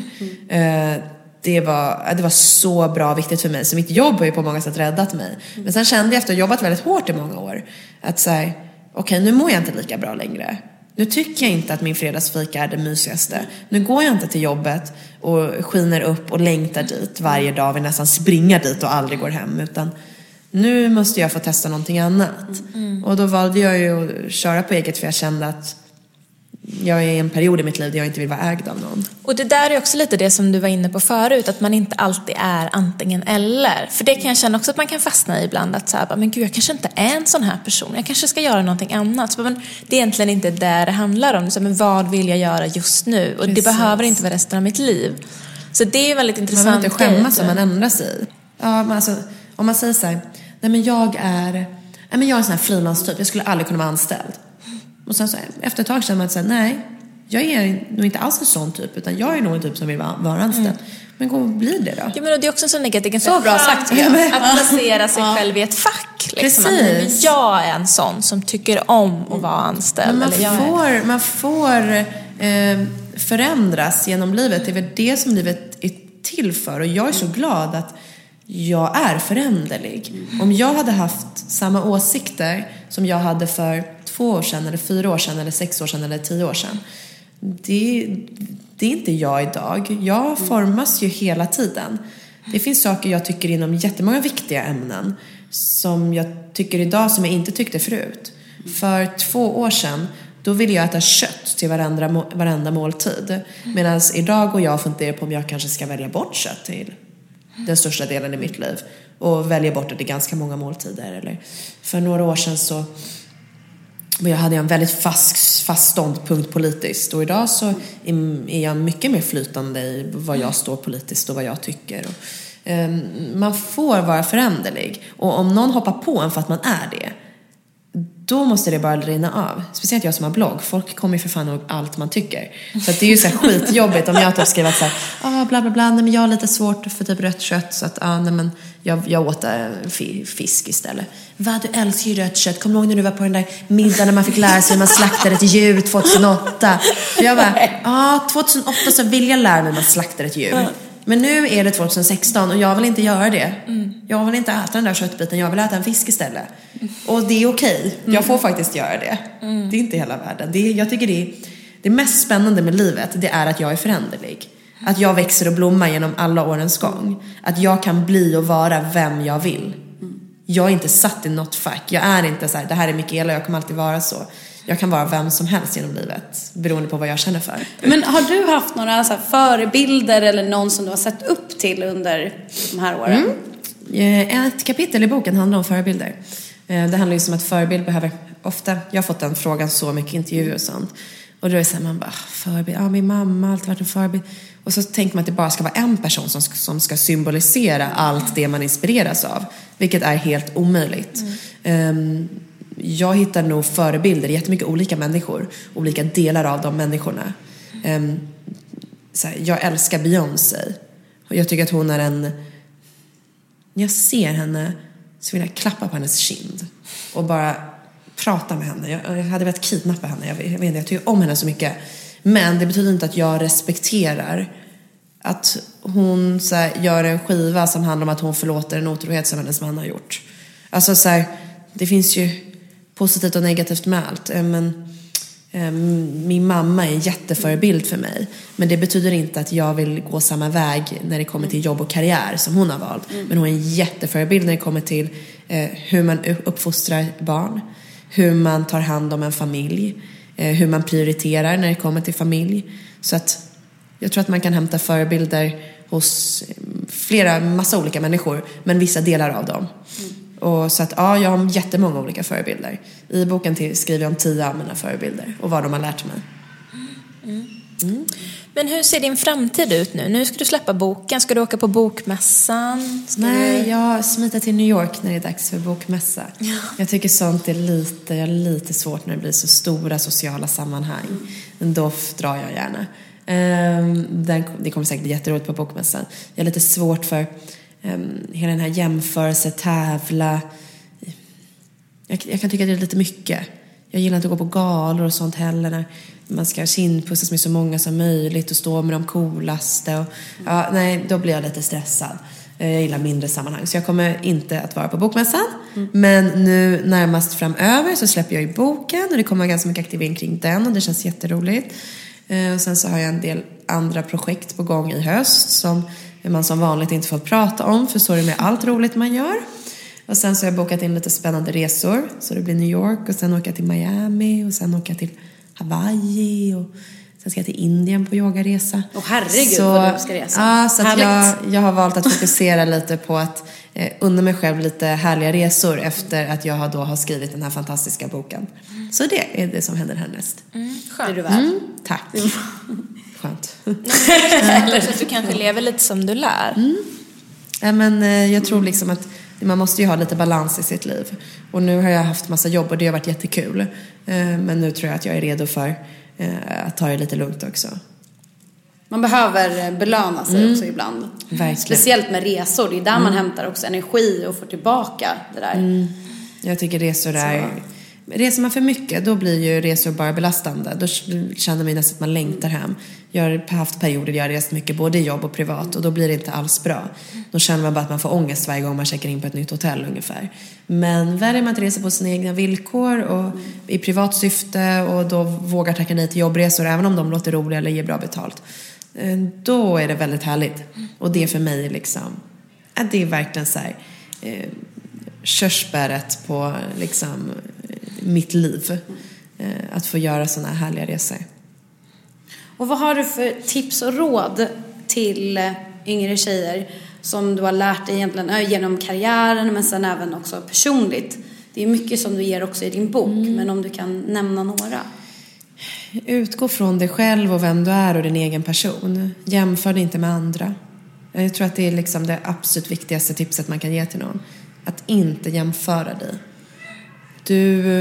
Det var så bra och viktigt för mig. Så mitt jobb har ju på många sätt räddat mig. Men sen kände jag efter att ha jobbat väldigt hårt i många år att säga, okej, nu mår jag inte lika bra längre. Nu tycker jag inte att min fredagsfika är det mysigaste. Nu går jag inte till jobbet och skiner upp och längtar dit varje dag. Vi nästan springer dit och aldrig går hem. Utan nu måste jag få testa någonting annat. Och då valde jag ju att köra på eget, för jag kände att jag är i en period i mitt liv där jag inte vill vara ägd av någon. Och det där är också lite det som du var inne på förut, att man inte alltid är antingen eller. För det kan jag känna också att man kan fastna i ibland, att så här, men gud, jag kanske inte är en sån här person. Jag kanske ska göra någonting annat. Så, men det är egentligen inte där det handlar om. Så, men vad vill jag göra just nu? Och det behöver inte vara resten av mitt liv. Så det är väldigt intressant. Man behöver inte skämmas om man ändrar sig. Ja, men alltså, om man säger så här, nej men jag är en sån här frilanstyp, jag skulle aldrig kunna vara anställd. Och sen så efter ett tag känner man att nej, jag är nog inte alls en sån typ, utan jag är nog en typ som vill vara anställd. Men gå och bli det då. Ja, men det är också en sån negativ. Så bra sagt. Att placera sig själv i ett fack. Liksom. Precis. Jag är en sån som tycker om att vara anställd. Men man får förändras genom livet. Det är väl det som livet är till för. Och jag är så glad att jag är föränderlig. Om jag hade haft samma åsikter som jag hade för 2 år sedan, eller 4 år sedan, eller 6 år sedan, eller 10 år sedan. Det är inte jag idag. Jag formas ju hela tiden. Det finns saker jag tycker inom jättemånga viktiga ämnen som jag tycker idag som jag inte tyckte förut. För 2 år sedan, då ville jag äta kött till varenda måltid. Medan idag går jag och funderar på om jag kanske ska välja bort kött till den största delen i mitt liv. Och välja bort det till ganska många måltider. Eller för några år sedan så hade jag en väldigt fast ståndpunkt politiskt. Och idag så är jag mycket mer flytande i vad jag står politiskt och vad jag tycker. Och, man får vara föränderlig. Och om någon hoppar på en för att man är det, då måste det bara rinna av. Speciellt jag som har blogg. Folk kommer ju för fan ihåg allt man tycker. Så att det är ju så här skitjobbigt om jag typ skriver att så här, bla bla bla, nej men jag har lite svårt för typ rött kött, så att nej men jag åt fisk istället. Vad, du älskar ju rött kött. Kommer du ihåg när du var på den där middagen när man fick lära sig hur man slaktade ett djur 2008? Och jag bara, 2008 så vill jag lära mig hur man slaktade ett djur. Men nu är det 2016 och jag vill inte göra det. Jag vill inte äta den där köttbiten, jag vill äta en fisk istället. Och det är okej. Jag får faktiskt göra det. Det är inte hela världen. Jag tycker det mest spännande med livet, det är att jag är föränderlig. Att jag växer och blommar genom alla årens gång. Att jag kan bli och vara vem jag vill. Jag är inte satt i något fack. Jag är inte så här, det här är Mikaela, jag kommer alltid vara så. Jag kan vara vem som helst genom livet, beroende på vad jag känner för. Men har du haft några så här förebilder eller någon som du har sett upp till under de här åren? Ett kapitel i boken handlar om förebilder. Det handlar ju om att förebild behöver ofta, jag har fått den frågan så mycket intervjuer och sånt. Och då är det så här, man bara, förebild, min mamma har alltid varit en förebild. Och så tänker man att det bara ska vara en person som ska symbolisera allt det man inspireras av. Vilket är helt omöjligt. Jag hittar nog förebilder i jättemycket olika människor. Olika delar av de människorna. Jag älskar Beyoncé. Och jag tycker att hon är när jag ser henne så vill jag klappa på hennes kind. Och bara prata med henne. Jag hade velat kidnappa henne. Jag tycker om henne så mycket. Men det betyder inte att jag respekterar att hon gör en skiva som handlar om att hon förlåter en otrohet som hennes man har gjort. Alltså det finns ju positivt och negativt med allt. Men min mamma är en jätteförebild för mig. Men det betyder inte att jag vill gå samma väg när det kommer till jobb och karriär som hon har valt. Men hon är en jätteförebild när det kommer till hur man uppfostrar barn. Hur man tar hand om en familj. Hur man prioriterar när det kommer till familj. Så att jag tror att man kan hämta förebilder hos massa olika människor. Men vissa delar av dem. Och så att jag har jättemånga olika förebilder. I boken skriver jag om 10 av mina förebilder och vad de har lärt mig. Men hur ser din framtid ut nu? Nu ska du släppa boken. Ska du åka på bokmässan? Jag smiter till New York när det är dags för bokmässa. Ja. Jag tycker sånt är lite svårt när det blir så stora sociala sammanhang. Men då drar jag gärna. Det kommer säkert bli jätteroligt på bokmässan. Jag är lite svårt för hela den här jämförelse, tävla. Jag kan tycka att det är lite mycket. Jag gillar inte att gå på galor och sånt heller när man ska kinpussas med så många som möjligt och stå med de coolaste. Då blir jag lite stressad. Jag gillar mindre sammanhang. Så jag kommer inte att vara på bokmässan. Men nu närmast framöver så släpper jag i boken. Och det kommer ganska mycket aktivering kring den. Och det känns jätteroligt. Och sen så har jag en del andra projekt på gång i höst som man som vanligt inte får prata om. För så är det med allt roligt man gör. Och sen så har jag bokat in lite spännande resor. Så det blir New York och sen åka till Miami. Och sen åka till Hawaii. Och sen ska jag till Indien på yogaresa. Herregud vad du ska resa. Ja, så att jag har valt att fokusera lite på att unna mig själv lite härliga resor. Efter att jag har skrivit den här fantastiska boken. Så det är det som händer härnäst. Skönt. Är du värd? Tack. Skönt. Eller så att du kanske lever lite som du lär. Ja, men jag tror liksom att man måste ju ha lite balans i sitt liv. Och nu har jag haft massa jobb och det har varit jättekul. Men nu tror jag att jag är redo för att ta det lite lugnt också. Man behöver belöna sig också ibland. Verkligen. Speciellt med resor. Det är där man hämtar också energi och får tillbaka det där. Jag tycker reser man för mycket, då blir ju resor bara belastande. Då känner man nästan att man längtar hem. Jag har haft perioder där jag har rest mycket, både jobb och privat. Och då blir det inte alls bra. Då känner man bara att man får ångest varje gång man checkar in på ett nytt hotell ungefär. Men väljer man att resa på sina egna villkor och i privat syfte och då vågar tacka nej till jobbresor, även om de låter roliga eller ger bra betalt, då är det väldigt härligt. Och det för mig liksom, att det är verkligen så här, körsbäret på liksom mitt liv, att få göra såna härliga resor. Och vad har du för tips och råd till yngre tjejer som du har lärt dig egentligen genom karriären, men sen även också personligt? Det är mycket som du ger också i din bok, men om du kan nämna några. Utgå från dig själv och vem du är och din egen person. Jämför dig inte med andra. Jag tror att det är liksom det absolut viktigaste tipset man kan ge till någon. Att inte jämföra dig. Du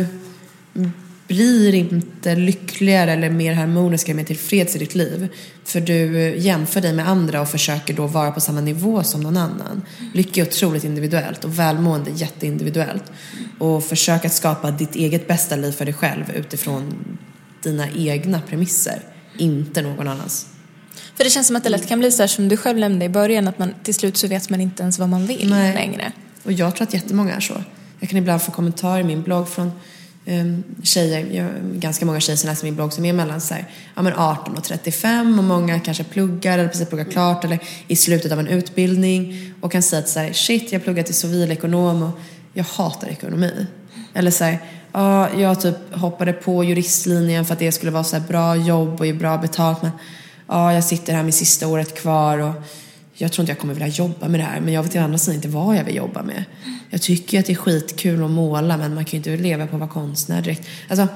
blir inte lyckligare eller mer harmonisk eller mer tillfreds i ditt liv för du jämför dig med andra och försöker då vara på samma nivå som någon annan. Lycka är otroligt individuellt och välmående jätteindividuellt. Och försök att skapa ditt eget bästa liv för dig själv utifrån dina egna premisser, inte någon annans. För det känns som att det lätt kan bli så här som du själv nämnde i början, att man till slut så vet man inte ens vad man vill längre. Och jag tror att jättemånga är så. Jag kan ibland få kommentarer i min blogg från tjejer, ganska många tjejer som läser min blogg som är mellan så här, 18 och 35 och många kanske pluggar eller precis pluggar klart eller i slutet av en utbildning och kan säga att så här, shit, jag pluggar till civilekonom och jag hatar ekonomi. Eller så här, jag typ hoppade på juristlinjen för att det skulle vara så här bra jobb och ge bra betalt, men jag sitter här med sista året kvar och jag tror inte jag kommer vilja jobba med det här, men jag vet i andra sidan inte vad jag vill jobba med. Jag tycker att det är skitkul att måla, men man kan ju inte leva på att vara konstnär direkt. Alltså,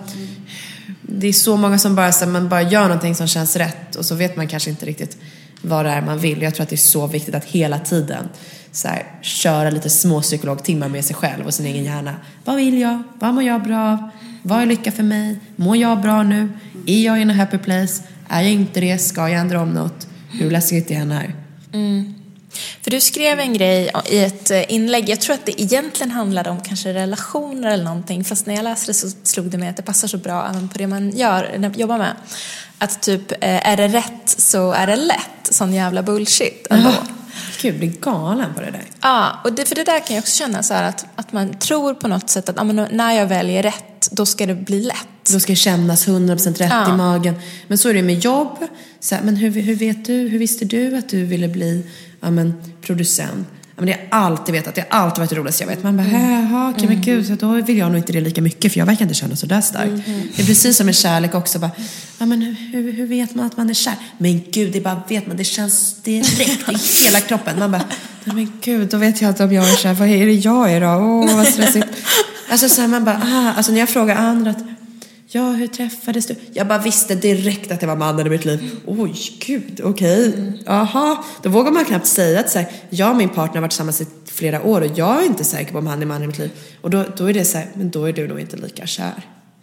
det är så många som man bara gör någonting som känns rätt och så vet man kanske inte riktigt vad det är man vill. Jag tror att det är så viktigt att hela tiden så här, köra lite små psykologtimmar med sig själv och sin egen hjärna. Vad vill jag? Vad mår jag bra av? Vad är lycka för mig? Mår jag bra nu? Är jag in a happy place? Är jag inte det? Ska jag ändra om något? Hur läskigt är det här? För du skrev en grej i ett inlägg, jag tror att det egentligen handlade om kanske relationer eller någonting, fast när jag läste det så slog det mig att det passar så bra även på det man jobbar med. Att typ, är det rätt så är det lätt, sån jävla bullshit ändå. Gud, blir galen på det där. Ja, och för det där kan jag också känna så här att man tror på något sätt att när jag väljer rätt, då ska det bli lätt. Då ska det kännas 100% rätt i magen. Men så är det med jobb. Så här, men hur visste du att du ville bli producent? Men det har jag alltid vetat. Det har alltid varit roligt. Jag vet, man bara, okej, men gud, så då vill jag nog inte det lika mycket. För jag verkar inte känna så där starkt. Det är precis som med kärlek också. Bara, men hur vet man att man är kär? Men gud, det bara vet man. Det känns direkt i hela kroppen. Man bara, men gud, då vet jag inte om jag är kär. Vad är det jag är då? Vad stressigt. Alltså så här, man bara, alltså när jag frågar andra att, hur träffades du? Jag bara visste direkt att det var mannen i mitt liv. Oj, gud, okej. Aha. Då vågar man knappt säga att så här, jag och min partner har varit tillsammans i flera år och jag är inte säker på om han är mannen i mitt liv. Och då är det så här, men då är du nog inte lika kär.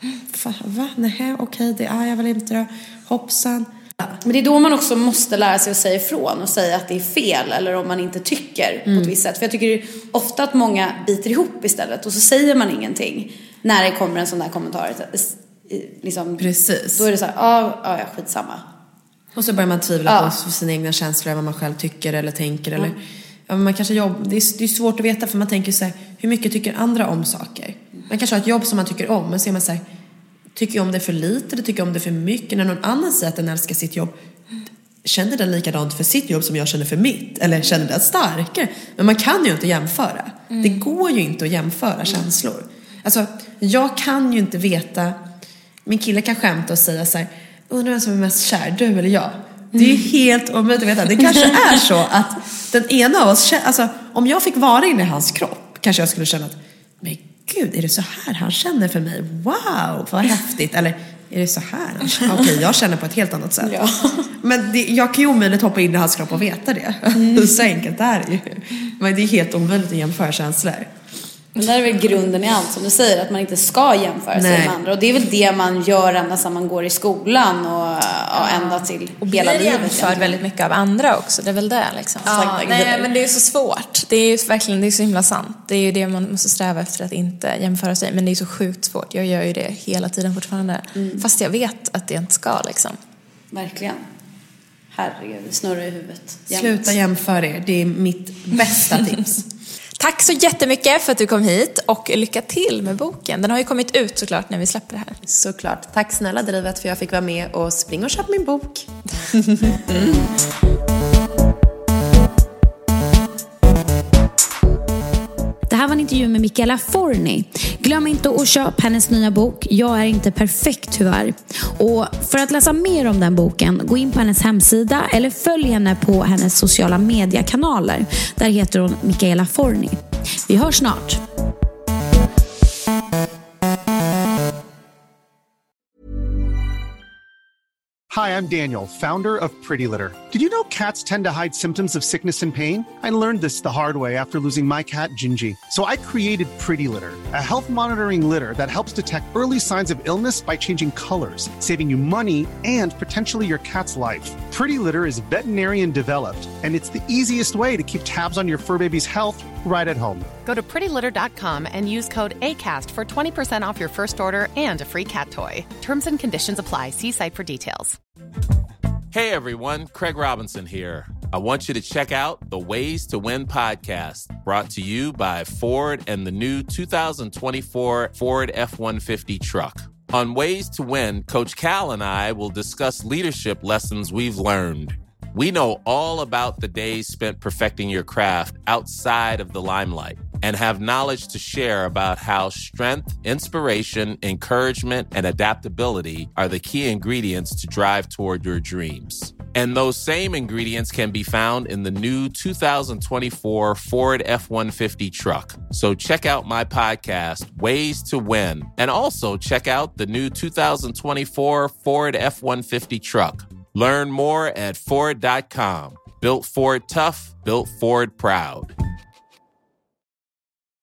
Va? Nej, okej, det är jag väl inte då. Hoppsan. Men det är då man också måste lära sig att säga ifrån och säga att det är fel, eller om man inte tycker på ett visst sätt. För jag tycker ofta att många biter ihop istället och så säger man ingenting när det kommer en sån där kommentar. Liksom, precis. Då är det så här, skitsamma. Och så börjar man tvivla på sina egna känslor, vad man själv tycker eller tänker. Eller, man kanske det är svårt att veta, för man tänker så här, hur mycket tycker andra om saker? Man kanske har ett jobb som man tycker om, men så är man så här, tycker jag om det för lite eller tycker jag om det för mycket? När någon annan säger att den älskar sitt jobb, känner den likadant för sitt jobb som jag känner för mitt? Eller känner den starkare? Men man kan ju inte jämföra. Det går ju inte att jämföra känslor. Alltså, jag kan ju inte veta. Min kille kan skämta och säga så här, undrar vem som är mest kär, du eller jag? Det är ju helt omöjligt att veta. Det kanske är så att den ena av oss, alltså om jag fick vara inne i hans kropp, kanske jag skulle känna att, men gud, är det så här han känner för mig? Wow, vad häftigt. Eller, är det så här? Okej, jag känner på ett helt annat sätt. Ja. Men jag kan ju omöjligt hoppa in i hans kropp och veta det. Så enkelt är det ju. Men det är helt omöjligt att jämföra känslor. Men det är väl grunden i allt som du säger, att man inte ska jämföra sig med andra. Och det är väl det man gör ända sedan man går i skolan och ända till och hela livet. Och blir jämförd väldigt mycket av andra också, det är väl det liksom. Ja, nej, men det är så svårt. Det är ju verkligen, det är så himla sant. Det är ju det man måste sträva efter, att inte jämföra sig. Men det är så sjukt svårt. Jag gör ju det hela tiden fortfarande. Fast jag vet att det inte ska liksom. Verkligen. Herregud, det snurrar i huvudet. Sluta jämföra er, det är mitt bästa tips. Tack så jättemycket för att du kom hit och lycka till med boken. Den har ju kommit ut såklart när vi släpper det här. Såklart. Tack snälla Drivet för jag fick vara med och springa och köpa min bok. Det här var en intervju med Michaela Forni. Glöm inte att köpa hennes nya bok Jag är inte perfekt tyvärr. Och för att läsa mer om den boken, gå in på hennes hemsida eller följ henne på hennes sociala mediekanaler. Där heter hon Michaela Forni. Vi hörs snart. Hi, I'm Daniel, founder of Pretty Litter. Did you know cats tend to hide symptoms of sickness and pain? I learned this the hard way after losing my cat, Gingy. So I created Pretty Litter, a health monitoring litter that helps detect early signs of illness by changing colors, saving you money and potentially your cat's life. Pretty Litter is veterinarian developed, and it's the easiest way to keep tabs on your fur baby's health right at home. Go to prettylitter.com and use code ACAST for 20% off your first order and a free cat toy. Terms and conditions apply. See site for details. Hey everyone, Craig Robinson here. I want you to check out the Ways to Win podcast, brought to you by Ford and the new 2024 Ford F-150 truck. On Ways to Win, Coach Cal and I will discuss leadership lessons we've learned. We know all about the days spent perfecting your craft outside of the limelight and have knowledge to share about how strength, inspiration, encouragement, and adaptability are the key ingredients to drive toward your dreams. And those same ingredients can be found in the new 2024 Ford F-150 truck. So check out my podcast, Ways to Win, and also check out the new 2024 Ford F-150 truck. Learn more at Ford.com. Built Ford tough, built Ford proud.